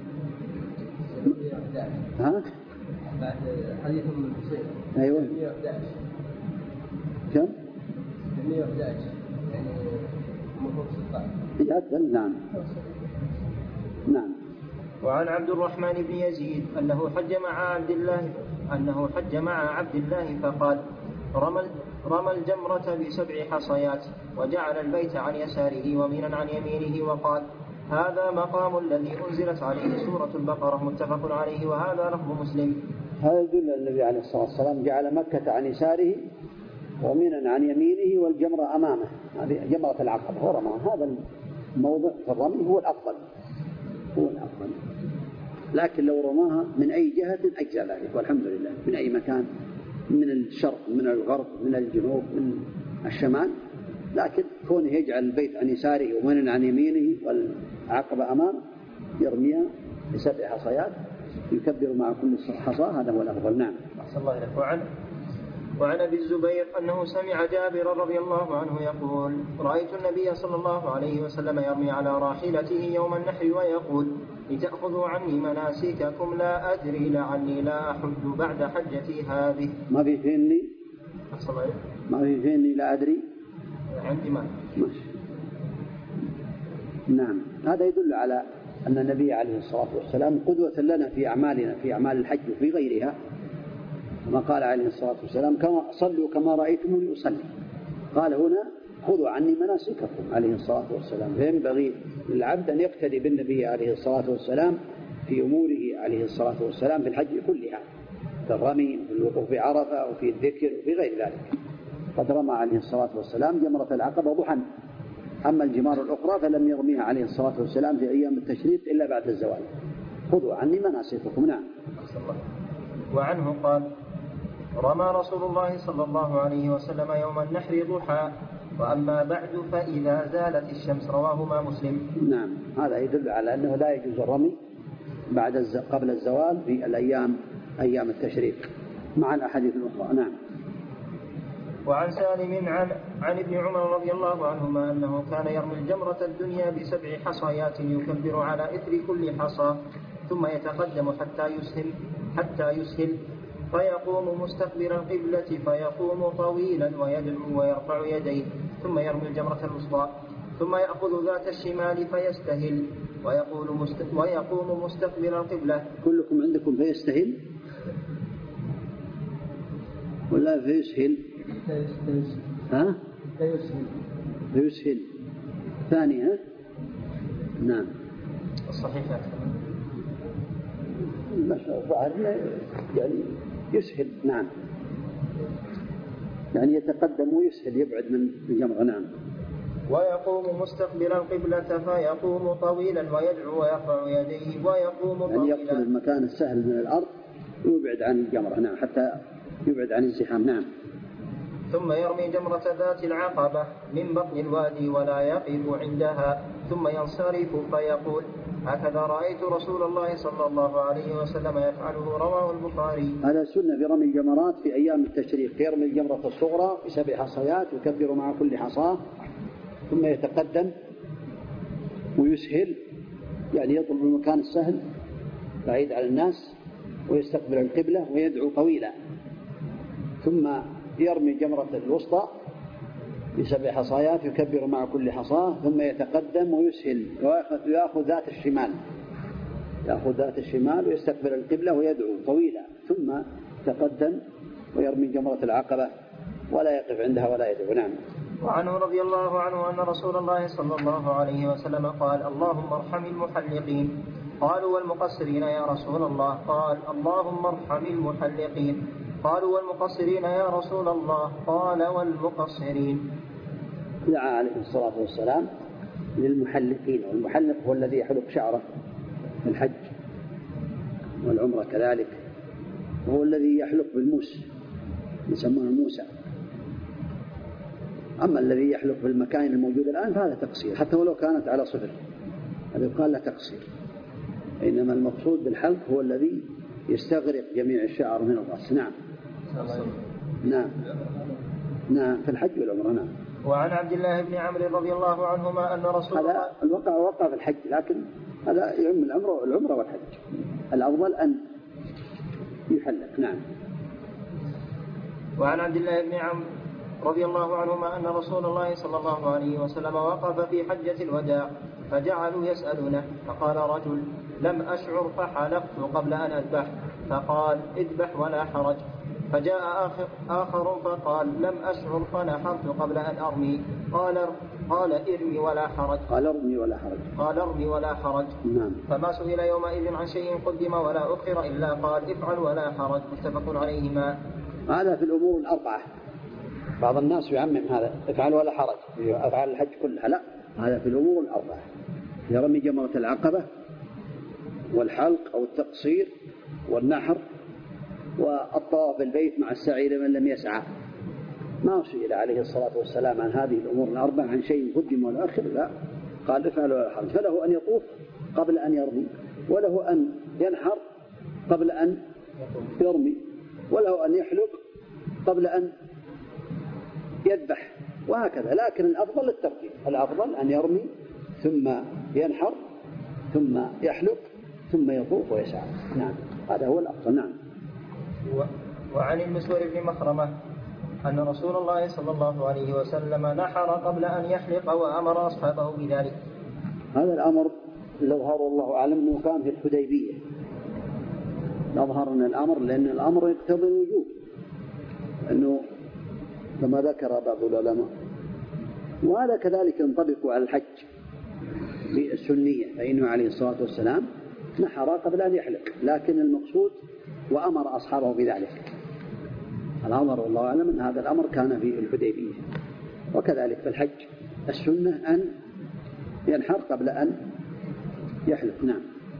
ها بعد حديث ام الحسين ايوه كم مئة الحجاج يعني مفروض ستة يأذن نعم نعم. وعن عبد الرحمن بن يزيد أنه حج مع عبد الله أنه حج مع عبد الله فقال رمى رمى الجمرة بسبع حصيات وجعل البيت عن يساره ومينا عن يمينه وقال هذا مقام الذي أنزلت عليه سورة البقرة متفق عليه وهذا لفظ مسلم. هذا يدل النبي عليه الصلاة والسلام جعل مكة عن يساره ومينا عن يمينه والجمرة أمامه، هذه جمرة العقبة هو رمى. هذا الموضع في الرمي هو الأفضل هو الأفضل، لكن لو رماها من أي جهة أجزى ذلك والحمد لله، من أي مكان، من الشرق من الغرب من الجنوب من الشمال، لكن كونه يجعل البيت عن يساره ومن عن يمينه والعقبة أمامه يرميها بسبع حصيات يكبر مع كل حصاة، هذا هو الأفضل. نعم. أحسن الله إليك. وعن وعن أبي الزبير أنه سمع جابر رضي الله عنه يقول رأيت النبي صلى الله عليه وسلم يرمي على راحلته يوم النحر ويقول لتأخذوا عني مناسككم لا أدري لعلي لا أحج بعد حجتي هذه. ما في فيني أحسن الله إليك. ما في فيني لا أدري عندي ما ماشي. نعم. هذا يدل على أن النبي عليه الصلاة والسلام قدوة لنا في أعمالنا في أعمال الحج وفي غيرها، ما قال عليه الصلاة والسلام كما صلوا كما رأيتموني أصلي، قال هنا خذوا عني مناسككم عليه الصلاة والسلام. فينبغي للعبد أن يقتدي بالنبي عليه الصلاة والسلام في أموره عليه الصلاة والسلام في الحج كلها، في الرمي وفي الوقوف في عرفة وفي الذكر وفي غير ذلك. قد رمى عليه الصلاة والسلام جمرة العقبة ضحى، أما الجمار الأخرى فلم يرميها عليه الصلاة والسلام في أيام التشريق إلا بعد الزوال. خذوا عني مناسككم. نعم. وعنه قال رمى رسول الله صلى الله عليه وسلم يوم النحر ضحى وأما بعد فإذا زالت الشمس، رواهما مسلم. نعم. هذا يدل على أنه لا يجوز الرمي بعد الز... قبل الزوال في الأيام أيام التشريق مع الأحاديث الأخرى. نعم. وعن سالم عن, عن ابن عمر رضي الله عنهما أنه كان يرمي الجمرة الدنيا بسبع حصيات يكبر على إثر كل حصى ثم يتقدم حتى يسهل حتى يسهل فيقوم مستقبل القبلة فيقوم طويلا ويدعو ويرفع يديه ثم يرمي الجمرة الوسطى ثم يأخذ ذات الشمال فيستهل ويقول مست... ويقوم مستقبل القبلة. كلكم عندكم فيستهل ولا فيسهل؟ ها؟ فيسهل. فيسهل ثاني. ها؟ نعم. الصحيح يعني يسهل. نعم. يعني يتقدم ويسهل يبعد من الجمرة. نعم. ويقوم مستقبل القبلة فيقوم طويلا ويدعو ويرفع يديه ويقوم طويلا، يعني يقصد المكان السهل من الأرض ويبعد عن الجمرة. نعم. حتى يبعد عن الزحام. نعم. ثم يرمي جمرة ذات العقبة من بطن الوادي ولا يقف عندها ثم ينصرف فيقول هكذا رأيت رسول الله صلى الله عليه وسلم يفعله، رواه البخاري. هذا سنة في رمي الجمرات في أيام التشريق، يرمي الجمرة الصغرى بسبع حصيات يكبر مع كل حصاة ثم يتقدم ويسهل، يعني يطلب المكان السهل بعيد عن الناس ويستقبل القبلة ويدعو طويلا، ثم يرمي جمرة الوسطى بسبع حصايات يكبر مع كل حصاة ثم يتقدم ويسهل ويأخذ ذات الشمال يأخذ ذات الشمال ويستقبل القبلة ويدعو طويلا ثم يتقدم ويرمي جمرة العقبة ولا يقف عندها ولا يدعو. نعم. وعنه رضي الله عنه أن رسول الله صلى الله عليه وسلم قال اللهم ارحم المحلقين. قالوا والمقصرين يا رسول الله؟ قال اللهم ارحم المحلقين. قالوا والمقصرين يا رسول الله؟ قال والمقصرين. دعا عليه الصلاة والسلام للمحلقين، والمحلق هو الذي يحلق شعره في الحج والعمرة كذلك، وهو الذي يحلق بالموس يسمونه موسى. أما الذي يحلق بالمكان الموجود الآن فهذا تقصير حتى ولو كانت على صفر، هذا يقال له تقصير. إنما المقصود بالحلق هو الذي يستغرق جميع الشعر من الرأس. نعم. نعم. نعم في الحج والعمرة. نعم. وعن عبد الله بن عمرو رضي الله عنهما أن رسول الله هذا الوقع وقع في الحج، لكن هذا يعم العمرة العمرة والحج، الأفضل أن يحلق. نعم. وعن عبد الله بن عمرو رضي الله عنهما أن رسول الله صلى الله عليه وسلم وقف في حجة الوداع فجعلوا يسألونه فقال رجل لم أشعر فحلقت قبل أن أذبح فقال اذبح ولا حرج. فجاء آخر, آخر فقال لم أشعر فنحرت قبل أن أرمي قال قال ارمي ولا حرج قال ارمي ولا حرج قال ارمي ولا حرج. نعم. فما سئل يومئذ عن شيء قدم ولا أخر إلا قال افعل ولا حرج متفق عليهما. هذا في الأمور الأربعة. بعض الناس يعمم هذا افعل ولا حرج افعل الحج كلها، لا، هذا في الأمور الأربعة: يرمي جمرة العقبة والحلق أو التقصير والنحر والطواف بالبيت مع السعي لمن لم يسعى. ما سئل عليه الصلاة والسلام عن هذه الأمور الأربعة عن شيء قدم ولا أخر، لا، قال افعل ولا حرج. فله أن يطوف قبل أن يرمي، وله أن ينحر قبل أن يرمي، وله أن يحلق قبل أن يذبح، وهكذا. لكن الأفضل الترتيب، الأفضل أن يرمي ثم ينحر ثم يحلق ثم يطوف ويسعى. نعم، هذا هو الأفضل. نعم. وعن المسور بن مخرمة أن رسول الله صلى الله عليه وسلم نحر قبل أن يحلق وأمر أصحابه بذلك. هذا الأمر الأظهر الله أعلم أنه كان في الحديبية، أظهر أن الأمر لأن الأمر يقتضي الوجوب، أنه كما ذكر بعض العلماء. وهذا كذلك ينطبق على الحج بالسنية، فإنه عليه الصلاة والسلام نحر قبل أن يحلق، لكن المقصود وأمر أصحابه بذلك. الأمر والله أعلم أن هذا الأمر كان في الحديبية. وكذلك في الحج السنة أن ينحر قبل أن يحلق. نعم.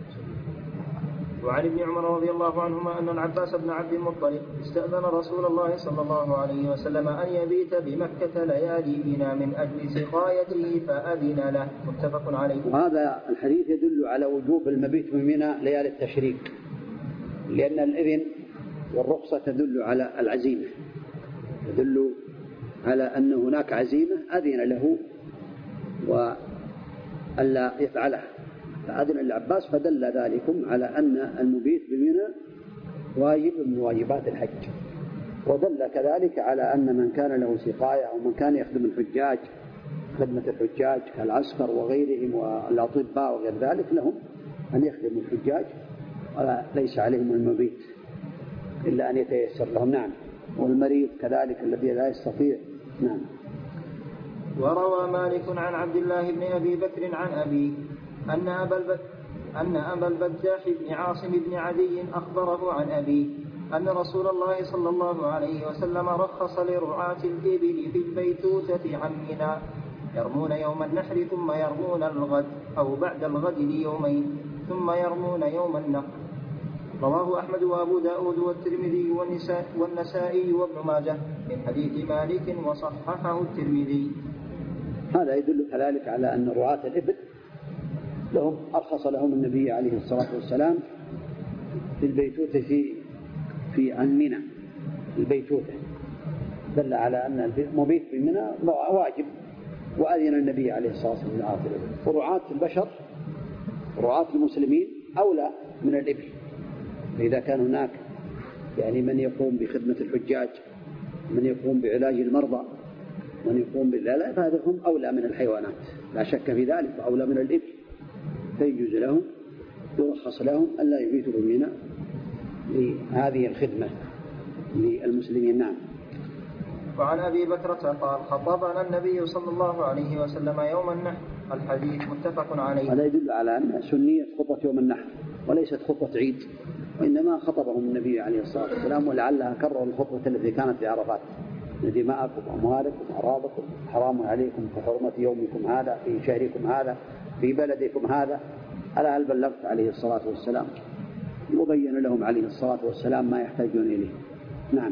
وعن ابن عمر رضي الله عنهما أن العباس بن عبد المطلب استأذن رسول الله صلى الله عليه وسلم أن يبيت بمكة ليالي بنا من أجل سقايته فأذن له متفق عليه. وهذا الحديث يدل على وجوب المبيت بمنى ليالي التشريق، لأن الإذن والرخصة تدل على العزيمة، تدل على أن هناك عزيمة أذن له وألا يفعله، فأذن العباس فدل ذلكم على أن المبيت بمنى واجب من واجبات الحج. ودل كذلك على أن من كان له سقاية أو من كان يخدم الحجاج خدمة الحجاج كالعسكر وغيرهم والأطباء وغير ذلك لهم أن يخدموا الحجاج ولا ليس عليهم المبيت إلا أن يتيسر لهم. نعم. والمريض كذلك الذي لا يستطيع. نعم. وروى مالك عن عبد الله بن أبي بكر عن أبيه أن أبا البت أن أبا البجاح بن عاصم بن عدي أخبره عن أبيه أن رسول الله صلى الله عليه وسلم رخص لرعاة الإبل في البيتوتة عن منى يرمون يوم النحر ثم يرمون الغد أو بعد الغد ليومين ثم يرمون يوم النحر. رواه أحمد وأبو داود والترمذي والنسائي وابن ماجه من حديث مالك وصححه الترمذي. هذا يدل كذلك على أن رعاة الإبل لهم أرخص لهم النبي عليه الصلاة والسلام في البيتوتة في في عن منى. البيتوتة دل على أن المبيت في منى واجب، وأذن النبي عليه الصلاة والسلام. ورعاة البشر رعاة المسلمين أولى من الإبل، فإذا كان هناك يعني من يقوم بخدمة الحجاج، من يقوم بعلاج المرضى، من يقوم بالعلاج، فهذا هم أولى من الحيوانات لا شك في ذلك، وأولى من الإبل، فيجوز لهم يرخص لهم ألا يبيتوا بمنى لهذه الخدمة للمسلمين. نعم. وعن أبي بكرة قال خطبنا النبي صلى الله عليه وسلم يوم النحر. الحديث متفق عليه. هذا يدل على أن سنية خطبة يوم النحر وليست خطبة عيد، وإنما خطبهم النبي عليه الصلاة والسلام، ولعلها كرر الخطبة التي كانت في عرفات: دماءكم وأموالكم وأعراضكم حرام عليكم كحرمة يومكم هذا في شهركم هذا في بلدكم هذا. ألا هل بلغت عليه الصلاة والسلام؟ وبين لهم عليه الصلاة والسلام ما يحتاجون إليه. نعم.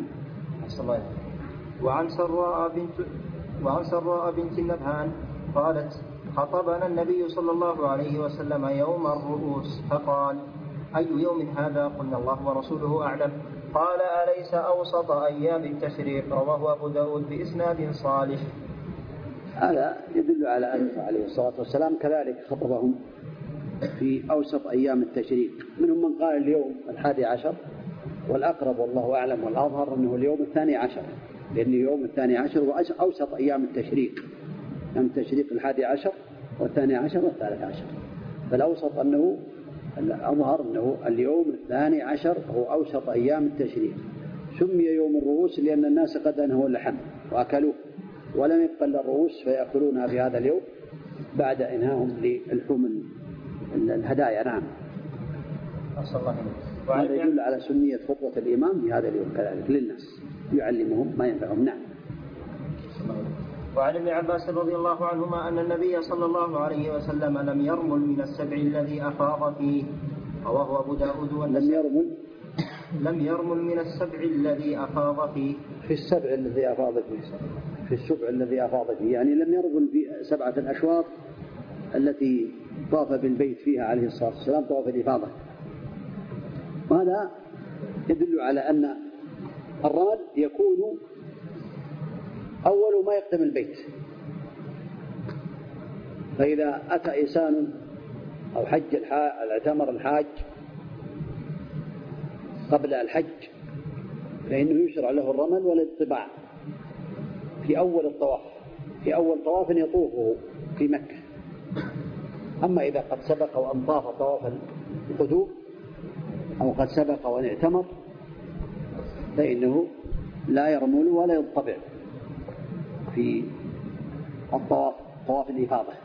وعن سراء بنت وعن سراء بنت النبهان قالت خطبنا النبي صلى الله عليه وسلم يوم الرؤوس فقال أي يوم هذا؟ قلنا الله ورسوله أعلم. قال أليس أوسط أيام التشريق؟ رواه أبو داود بإسناد صالح. هذا يدل على أنه عليه الصلاة والسلام كذلك خطبهم في أوسط أيام التشريق. منهم من قال اليوم الحادي عشر، والأقرب والله أعلم والأظهر أنه اليوم الثاني عشر، لأن يوم الثاني عشر هو أوسط أيام التشريق، أيام التشريق الحادي عشر والثاني عشر والثالث عشر، فالأوسط أنه أظهر أنه اليوم الثاني عشر هو أوسط أيام التشريق. سمي يوم الرؤوس لأن الناس قد أنهوا اللحم وأكلوه ولم يبقى إلا الرؤوس فيأكلونها في هذا اليوم بعد إنهاهم للحوم الهدايا. نعم. هذا يدل على سنية خطبة الإمام في هذا اليوم كذلك للناس يعلمهم ما ينفعهم. نعم. وعن ابن عباس رضي الله عنهما أن النبي صلى الله عليه وسلم لم يرمل من السبع الذي أفاض فيه، رواه أبو داود لم يرمل لم يرمل من السبع الذي أفاض فيه في السبع الذي أفاض فيه في السبع الذي أفاض فيه يعني لم يرمل في سبعة الأشواط التي طاف بالبيت فيها عليه الصلاة والسلام طواف الإفاضة. وهذا يدل على أن الرمل يكون أول ما يقدم البيت، فإذا أتى إنسان أو حج الحاج اعتمر الحاج قبل الحج فإنه يشرع له الرمل والاطباع في أول الطواف، في أول طواف يطوفه في مكة. أما إذا قد سبق وأن طاف طواف القدوم أو قد سبق وأن اعتمر فإنه لا يرمل ولا يطبع في الطواف طواف الإفاضة.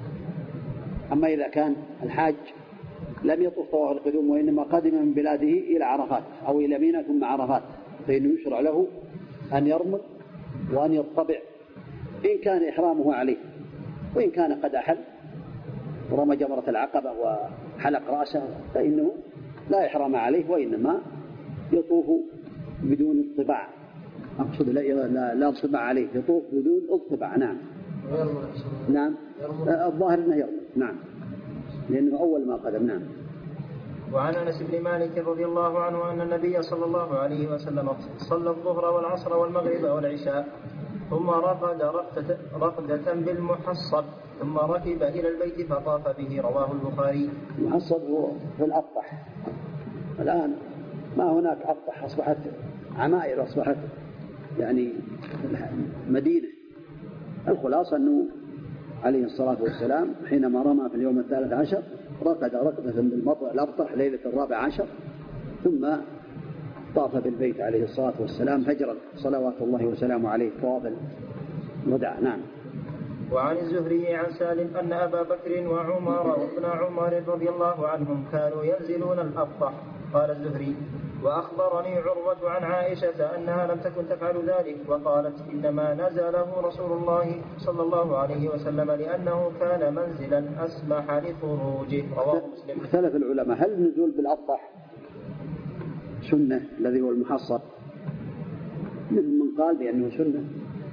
أما إذا كان الحاج لم يطوف طواف القدوم وإنما قدم من بلاده إلى عرفات أو إلى منى ثم عرفات فإنه يشرع له أن يرمل وأن يطبع إن كان إحرامه عليه، وإن كان قد أحل ورمى جمرة العقبة وحلق رأسه فإنه لا إحرام عليه وإنما يطوف بدون اطباع. أقصد لا لا لا اطباع عليه، يطوف بدون اطباع. نعم. نعم. الظاهر أنه يرمل. نعم. لأنه أول ما قدم. نعم. وعن أنس بن مالك رضي الله عنه أن النبي صلى الله عليه وسلم صلى الظهر والعصر والمغرب والعشاء ثم رقد رقدة بالمحصب ثم ركب إلى البيت فطاف به، رواه البخاري. المحصب هو في الأبطح. الآن ما هناك أبطح، أصبحت عمائر، أصبحت يعني مدينة. الخلاصة أنه عليه الصلاة والسلام حينما رمى في اليوم الثالث عشر رقد رقدة بالمطر الأبطح ليلة الرابع عشر ثم طاف بالبيت عليه الصلاة والسلام فجرا صلوات الله وسلامه عليه طواف الوداع. نعم. وعن الزهري عن سالم أن أبا بكر وعمر وابن عمر رضي الله عنهم كانوا ينزلون الأبطح. قال الزهري: وأخبرني عروة عن عائشة أنها لم تكن تفعل ذلك، وقالت: إنما نزله رسول الله صلى الله عليه وسلم لأنه كان منزلا أسمح لخروجه، رواه مسلم. اختلف العلماء هل النزول بالأبطح سنة الذي هو المحصب؟ منهم من قال بأنه سنة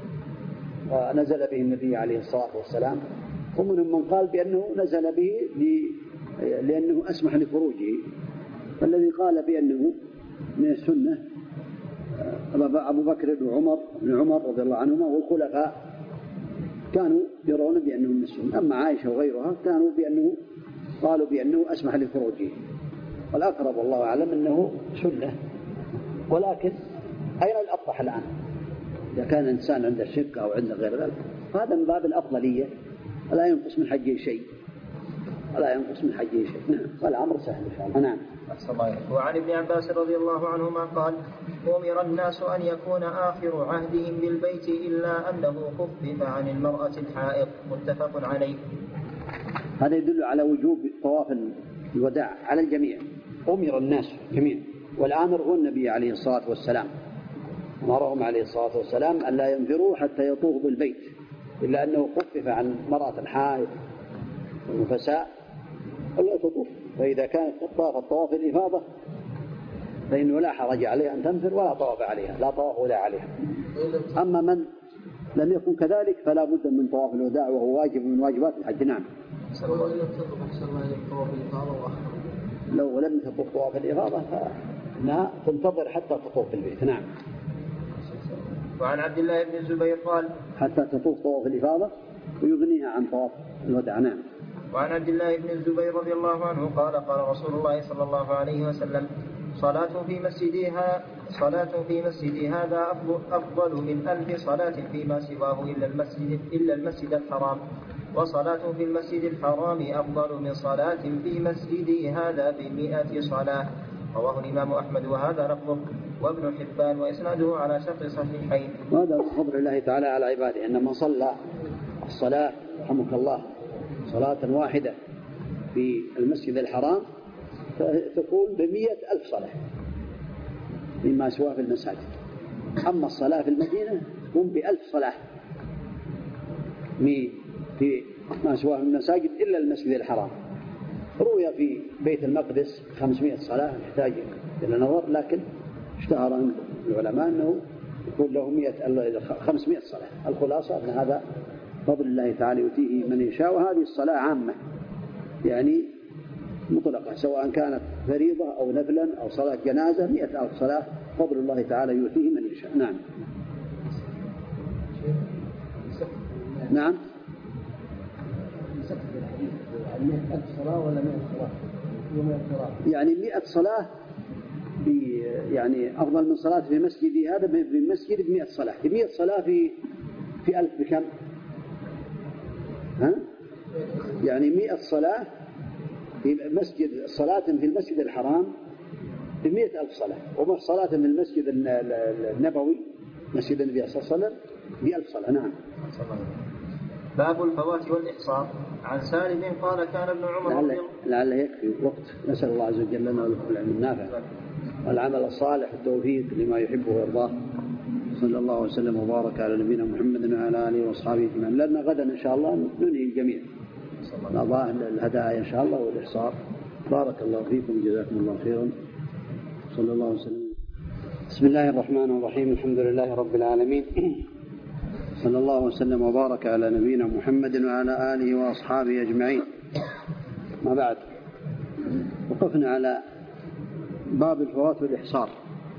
ونزل به النبي عليه الصلاة والسلام، ومنهم من قال بأنه نزل به لأنه أسمح لخروجه. فالذي قال بأنه من السنة أبو بكر وعمر بن عمر رضي الله عنهما والخلفاء كانوا يرون بأنه من السنة. أما عائشة وغيرها كانوا بأنه قالوا بأنه أسمح لخروجه، والأقرب والله أعلم أنه سنة. ولكن أين الأبطح الآن؟ إذا كان إنسان عنده شك أو عنده غير ذلك هذا من باب الأفضلية، ولا ينقص من حجه شيء، ولا ينقص من حجه شيء. نعم. والأمر سهل إن شاء الله. نعم. وعن ابن عباس رضي الله عنهما قال: أمر الناس أن يكون آخر عهدهم بالبيت إلا أنه خفف عن المرأة الحائض، متفق عليه. هذا يدل على وجوب طواف الوداع على الجميع. أمر الناس جميعا، والآمر هو النبي عليه الصلاة والسلام، أمرهم عليه الصلاة والسلام أن لا ينفروا حتى يطوفوا بالبيت إلا أنه خفف عن مرأة الحائض والنفساء ألا تطوف. فإذا كانت طافت طواف الإفاضة فإنه لا حرج عليها أن تنفر ولا طواف عليها، لا طواف ولا عليها. أما من لم يكن كذلك فلا بد من طواف الوداع وهو واجب من واجبات الحج. نعم. لو لم تطوف طواف الإفاضة فإنها تنتظر حتى تطوف البيت. نعم. وعن عبد الله بن الزبير قال: حتى تطوف طواف الإفاضة ويغنيها عن طواف الوداع. نعم. وعن عبد الله بن الزبير رضي الله عنه قال: قال رسول الله صلى الله عليه وسلم: صلاة في مسجدها صلاة في مسجد هذا أفضل من ألف صلاة فيما سواه إلا المسجد, إلا المسجد الحرام، وصلاة في المسجد الحرام أفضل من صلاة في مسجدي هذا بمئة صلاة. رواه الإمام أحمد وهذا لفظه، وابن حبان وإسناده على شرط صحيحين. وهذا من فضل الله تعالى على عباده، أن من صلى الصلاة رحمك الله صلاة واحدة في المسجد الحرام تكون بمئة ألف صلاة مما سواه في المساجد. أما الصلاة في المدينة تكون بألف صلاة في ما سواه في المساجد إلا المسجد الحرام. روي في بيت المقدس خمسمائة صلاة، يحتاج إلى نظر، لكن اشتهر عند العلماء أنه يكون له خمسمائة صلاة. الخلاصة أن هذا فضل الله تعالى يؤتيه من يشاء، وهذه الصلاة عامة يعني مطلقة، سواء كانت فريضة أو نفلا أو صلاة جنازة، مئة ألف صلاة فضل الله تعالى يؤتيه من يشاء. نعم نعم مئة ألف صلاة ولا مئة صلاة؟ يعني مئة صلاة يعني أفضل من صلاة في مسجدي هذا بمسجد بمئة صلاة. في مئة صلاة في في ألف بكم؟ ها؟ يعني مئة صلاة في مسجد صلاة في المسجد الحرام بمئة ألف صلاة، وما صلاة في المسجد النبوي مسجد النبي صلى الله عليه وسلم بألف صلاة. نعم. باب الفوات والإحصار. عن سالم قال كان ابن عمر لعل, لعل يكفي وقت. نسأل الله عز وجل لنا ولكم العلم النافع والعمل الصالح التوفيق لما يحبه ويرضاه. صلى الله وسلم وبارك على نبينا محمد وعلى آله وأصحابه أجمعين. لأن غدا إن شاء الله ننهي الجميع نضع الهدايا إن شاء الله والإحصار. بارك الله فيكم جزاكم الله خيرا. صلى الله وسلم. بسم الله الرحمن الرحيم. الحمد لله رب العالمين، صلى الله وسلم وبارك على نبينا محمد وعلى آله وأصحابه أجمعين. ما بعد، وقفنا على باب الفوات والإحصار.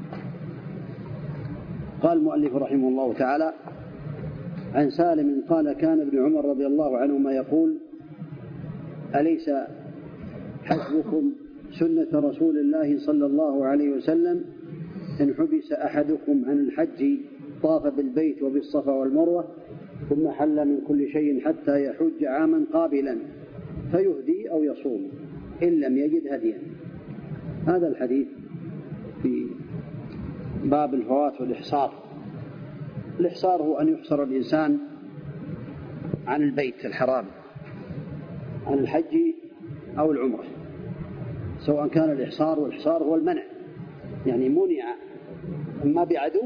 قال المؤلف رحمه الله تعالى: عن سالم قال كان ابن عمر رضي الله عنهما يقول: أليس حسبكم سنة رسول الله صلى الله عليه وسلم إن حبس أحدكم عن الحج طاف بالبيت وبالصفا والمروة ثم حل من كل شيء حتى يحج عاما قابلا فيهدي أو يصوم إن لم يجد هديا. هذا الحديث في باب الفوات والإحصار. الإحصار هو أن يحصر الإنسان عن البيت الحرام، عن الحج أو العمرة، سواء كان الإحصار، والإحصار هو المنع، يعني منع إما بعدو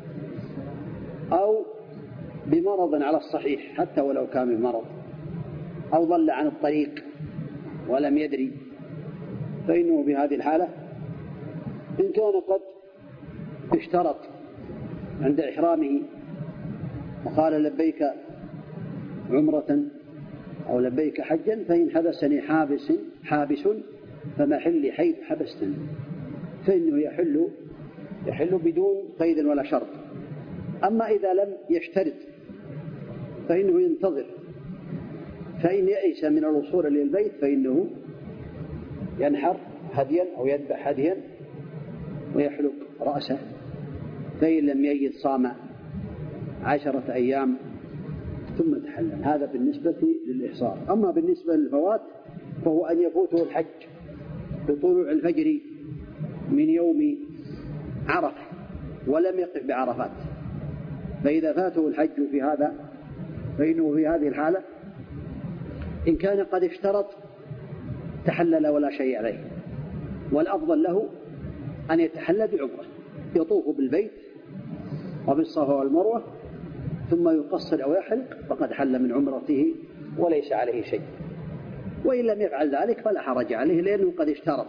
أو بمرض على الصحيح حتى ولو كان بمرض، أو ضل عن الطريق ولم يدري، فإنه بهذه الحالة إن كان قد اشترط عند إحرامه وقال لبيك عمرة أو لبيك حجا فإن حبسني حابس حابس فمحل حيث حبستني، فإنه يحل يحل بدون قيد ولا شرط. أما إذا لم يشترط فإنه ينتظر، فإن يئس من الوصول إلى البيت فإنه ينحر هديا أو يذبح هديا ويحلق رأسه، فإن لم يجد صام عشرة أيام ثم تحلل. هذا بالنسبة للإحصار. أما بالنسبة للفوات فهو أن يفوته الحج بطلوع الفجر من يوم عرفة ولم يقف بعرفات، فإذا فاته الحج في هذا فإنه في هذه الحالة إن كان قد اشترط تحلل ولا شيء عليه، والأفضل له أن يتحلل بعمرة يطوف بالبيت وبالصفا والمروة ثم يقصر أو يحلق فقد حل من عمرته وليس عليه شيء. وإن لم يفعل ذلك فلا حرج عليه لأنه قد اشترط.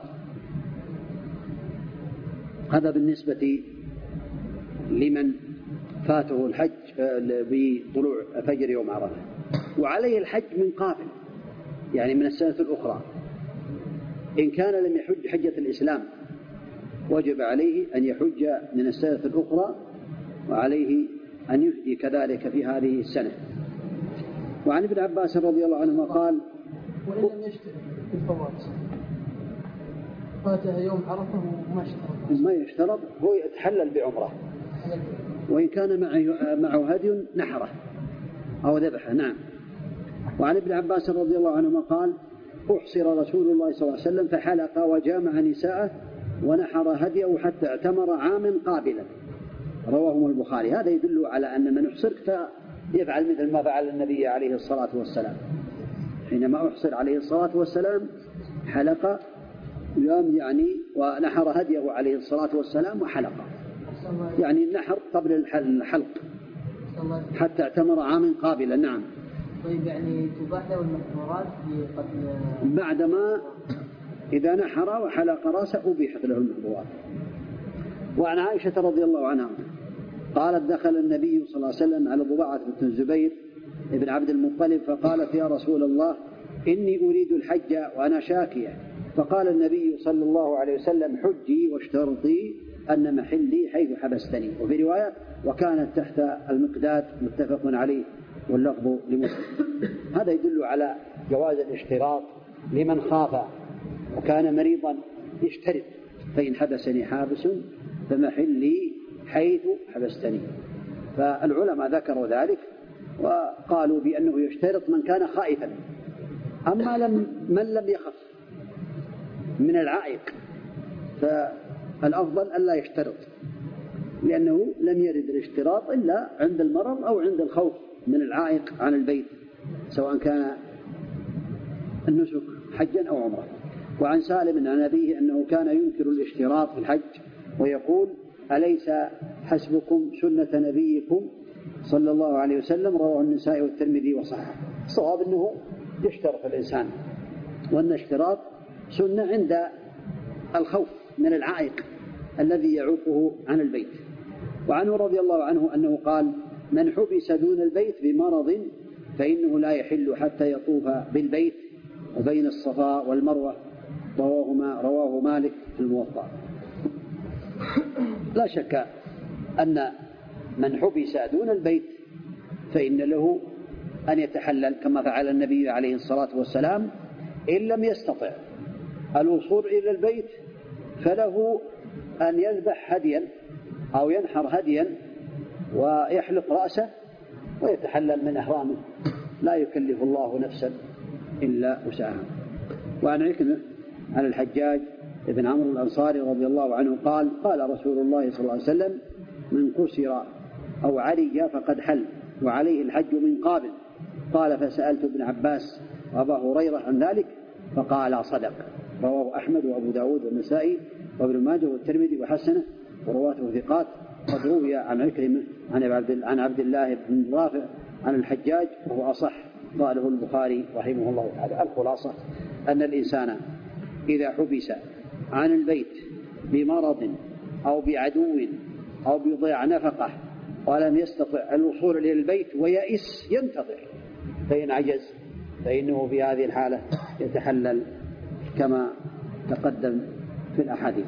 هذا بالنسبة لمن فاته الحج بطلوع فجر يوم عرفة. وعليه الحج من قابل، يعني من السنة الأخرى. إن كان لم يحج حجة الإسلام وجب عليه أن يحج من السنة الأخرى، وعليه أن يهدي كذلك في هذه السنة. وعن ابن عباس رضي الله عنهما قال: وإن لم يشترط الفوات فاتها يوم عرفه وما اشترط ما يشترط، هو يتحلل بعمرة، وإن كان معه, معه هدي نحره أو ذبحه. نعم. وعن ابن عباس رضي الله عنهما قال: أحصر رسول الله صلى الله عليه وسلم فحلق وجامع نساءه ونحر هديه حتى اعتمر عام قابلا، رواه البخاري. هذا يدل على أن من أحصر فيفعل مثل ما فعل النبي عليه الصلاة والسلام، حينما أحصر عليه الصلاة والسلام حلق يوم يعني ونحر هديه عليه الصلاة والسلام وحلق، يعني النحر قبل الحلق حتى اعتمر عام قابلا. نعم. طيب يعني تباح له المحظورات قبل بعدما إذا نحر وحلق رأسه أبيحت له المحظورات. وعن عائشة رضي الله عنها قالت: دخل النبي صلى الله عليه وسلم على ضباعة بن الزبير ابن عبد المطلب فقالت: يا رسول الله إني أريد الحج وأنا شاكية. فقال النبي صلى الله عليه وسلم: حجي واشترطي أن محلي حيث حبستني. وفي رواية: وكانت تحت المقداد، متفق عليه واللفظ لمسلم. هذا يدل على جواز الاشتراط لمن خاف وكان مريضا، يشترط: فإن حبسني حابس فمحلي حيث حبستني. فالعلماء ذكروا ذلك وقالوا بأنه يشترط من كان خائفا. أما لم من لم يخف من العائق فالأفضل ألا يشترط، لأنه لم يرد الاشتراط إلا عند المرض أو عند الخوف من العائق عن البيت، سواء كان النسك حجا أو عمرة. وعن سالم عن أبيه أنه كان ينكر الاشتراط في الحج ويقول: أليس حسبكم سنة نبيكم صلى الله عليه وسلم؟ رواه النسائي والترمذي وصححه. الصواب أنه يشترط الإنسان، وأن اشتراط سنة عند الخوف من العائق الذي يعوقه عن البيت. وعنه رضي الله عنه أنه قال: من حبس دون البيت بمرض فإنه لا يحل حتى يطوف بالبيت وبين الصفا والمروة، رواه رواه مالك في الموطأ. لا شك أن من حبس دون البيت فإن له أن يتحلل كما فعل النبي عليه الصلاة والسلام. إن لم يستطع الوصول إلى البيت فله أن يذبح هديا أو ينحر هديا ويحلق رأسه ويتحلل من إحرامه، لا يكلف الله نفسا إلا وسعها. وعن عكرمة عن الحجاج ابن عمرو الأنصاري رضي الله عنه قال: قال رسول الله صلى الله عليه وسلم: من كسر أو عرج فقد حل وعليه الحج من قابل. قال: فسألت ابن عباس وأبا هريرة عن ذلك فقال: صدق. رواه أحمد وأبو داود والنسائي وابن ماجه والترمذي وحسنه ورواته ثقات. قد روي عن عكرمة عن عبد الله بن رافع عن الحجاج وهو أصح، قاله البخاري رحمه الله تعالى. الخلاصة أن الإنسان إذا حبس عن البيت بمرض أو بعدو أو بضياع نفقة ولم يستطع الوصول إلى البيت ويئس ينتظر، فإن عجز فإنه في هذه الحالة يتحلل كما تقدم في الأحاديث.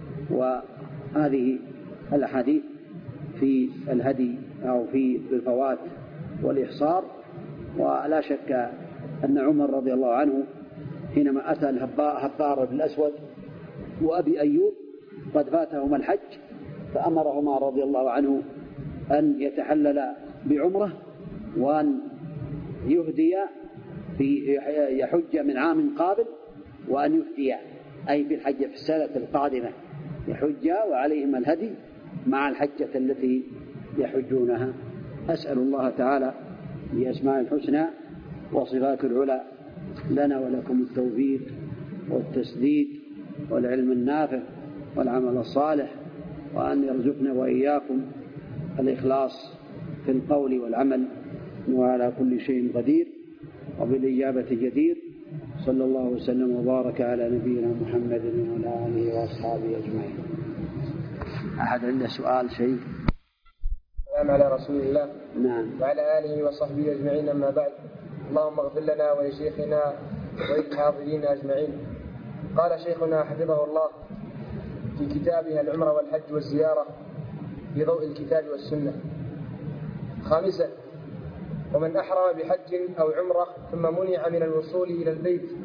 وهذه الأحاديث في الهدي أو في الفوات والإحصار. ولا شك أن عمر رضي الله عنه حينما أتى الهبار بن الأسود وأبي أيوب قد فاتهما الحج فأمرهما رضي الله عنه أن يتحلل بعمرة وأن يهدي في يحج من عام قابل، وأن يهدي أي في الحجة في السنة القادمة يحج وعليهما الهدي مع الحجة التي يحجونها. أسأل الله تعالى بأسماء الحسنى وصفات العلى لنا ولكم التوفيق والتسديد والعلم النافع والعمل الصالح، وأن يرزقنا وإياكم الإخلاص في القول والعمل، وعلى كل شيء قدير وبالإجابة جدير. صلى الله وسلم وبارك على نبينا محمد وعلى آله وأصحابه أجمعين. أحد عنده سؤال شيء؟ السلام على رسول الله. نعم. وعلى آله وصحبه أجمعين. أما بعد، اللهم اغفر لنا ولشيخنا وللحاضرين أجمعين. قال شيخنا حفظه الله في كتابه العمرة والحج والزيارة في ضوء الكتاب والسنة: خامسا: ومن أحرم بحج أو عمرة ثم منع من الوصول إلى البيت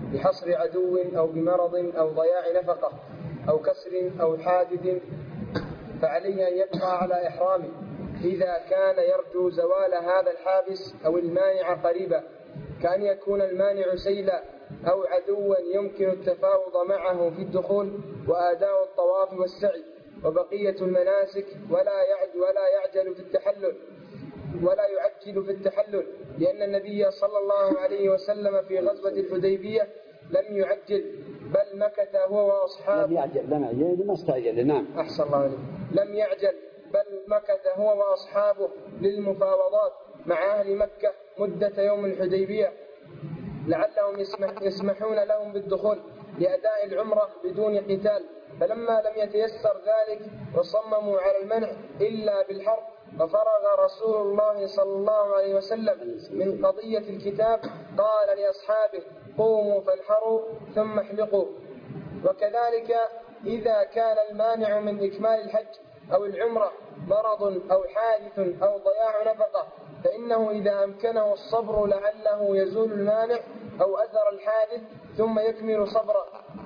بحصر عدو أو بمرض أو ضياع نفقة أو كسر أو حادث فعليه أن يبقى على إحرامه إذا كان يرجو زوال هذا الحابس أو المانع قريبا، كأن يكون المانع سيلا أو عدوا يمكن التفاوض معه في الدخول وآداء الطواف والسعي وبقية المناسك، ولا يعجل ولا يعجل في التحلل ولا يعجل في التحلل لأن النبي صلى الله عليه وسلم في غزوة الحديبية لم يعجل بل مكث هو وأصحابه. لم يعجل لم يعجل ما استعجل. نعم. أحسن الله عليك. لم يعجل بل مكث هو وأصحابه للمفاوضات مع أهل مكة مدة يوم الحديبية لعلهم يسمح يسمحون لهم بالدخول لأداء العمرة بدون قتال، فلما لم يتيسر ذلك وصمموا على المنع إلا بالحرب ففرغ رسول الله صلى الله عليه وسلم من قضية الكتاب قال لأصحابه قوموا فانحروا ثم احلقوا. وكذلك إذا كان المانع من إكمال الحج أو العمرة مرض أو حادث أو ضياع نفقة فإنه إذا أمكنه الصبر لعله يزول المانع أو أثر الحادث ثم يكمل صبره،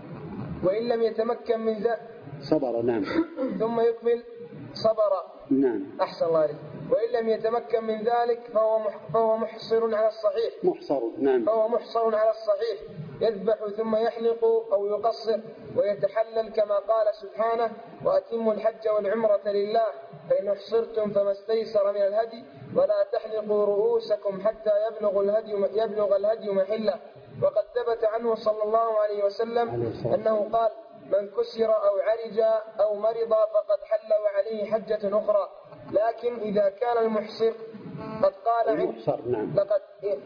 وإن لم يتمكن من ذلك صبر. نعم. ثم يكمل صبر. نعم. أحسن الله عليك. وإن لم يتمكن من ذلك فهو فهو محصر على الصحيح. محصر. نعم. فهو محصر على الصحيح يذبح ثم يحلق أو يقصر ويتحلل كما قال سبحانه وأتموا الحج والعمرة لله فإن احصرتم فما استيسر من الهدي ولا تحلقوا رؤوسكم حتى يبلغ الهدي يبلغ الهدي محله. وقد ثبت عنه صلى الله عليه وسلم أنه قال من كسر أو عرج أو مرض فقد حل وعليه حجة أخرى، لكن إذا كان المحصر قد قال المحصر. نعم. لقد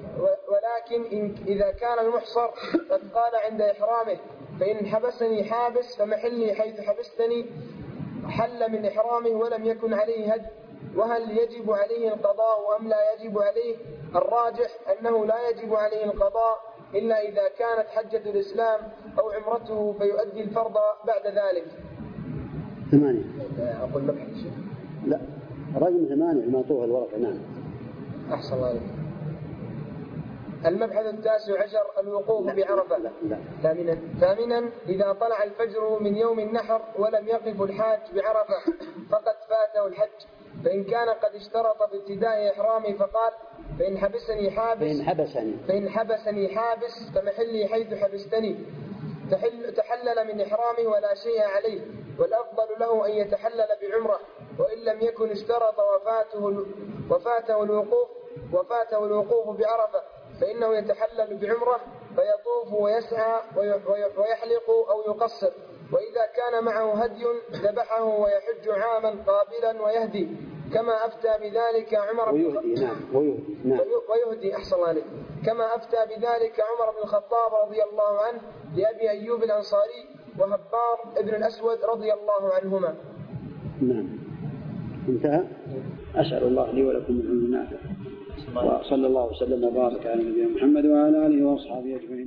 ولكن إن إذا كان المحصر قد قال عند إحرامه فإن حبسني حابس فمحلي حيث حبستني حل من إحرامه ولم يكن عليه هدي. وهل يجب عليه القضاء أم لا يجب عليه؟ الراجح أنه لا يجب عليه القضاء إلا إذا كانت حجة الإسلام أو عمرته فيؤدي الفرض بعد ذلك. ثمانية. أقول مبحث شيء. لا رقم ثمانية المعطوه الورقة. نعم. أحسن الله عليك. المبحث التاسع عشر الوقوف بعرفة. لا. لا. ثامنا ثامنا إذا طلع الفجر من يوم النحر ولم يقف الحاج بعرفة فقد فاته الحج، فإن كان قد اشترط في ابتداء إحرامه فقال فإن حبسني حابس فإن حبسني فإن حبسني حابس فمحلي حيث حبستني تحل تحلل من إحرامه ولا شيء عليه، والأفضل له أن يتحلل بعمرة، وإن لم يكن اشترط وفاته وفاته الوقوف وفاته الوقوف بعرفة فإنه يتحلل بعمرة فيطوف ويسعى ويحلق أو يقصر، وإذا كان معه هدي ذبحه ويحج عاما قابلا ويهدي كما أفتى بذلك عمر بن ويهدي. نعم. ويهدي. نعم. ويهدي. أحسن الله عليك. كما أفتى بذلك عمر بن الخطاب رضي الله عنه لأبي أيوب الأنصاري وهبار ابن الأسود رضي الله عنهما. نعم. انتهى. أسأل الله لي ولكم العلم النافع وصلى الله وسلم وبارك على نبينا محمد وعلى آله وأصحابه أجمعين.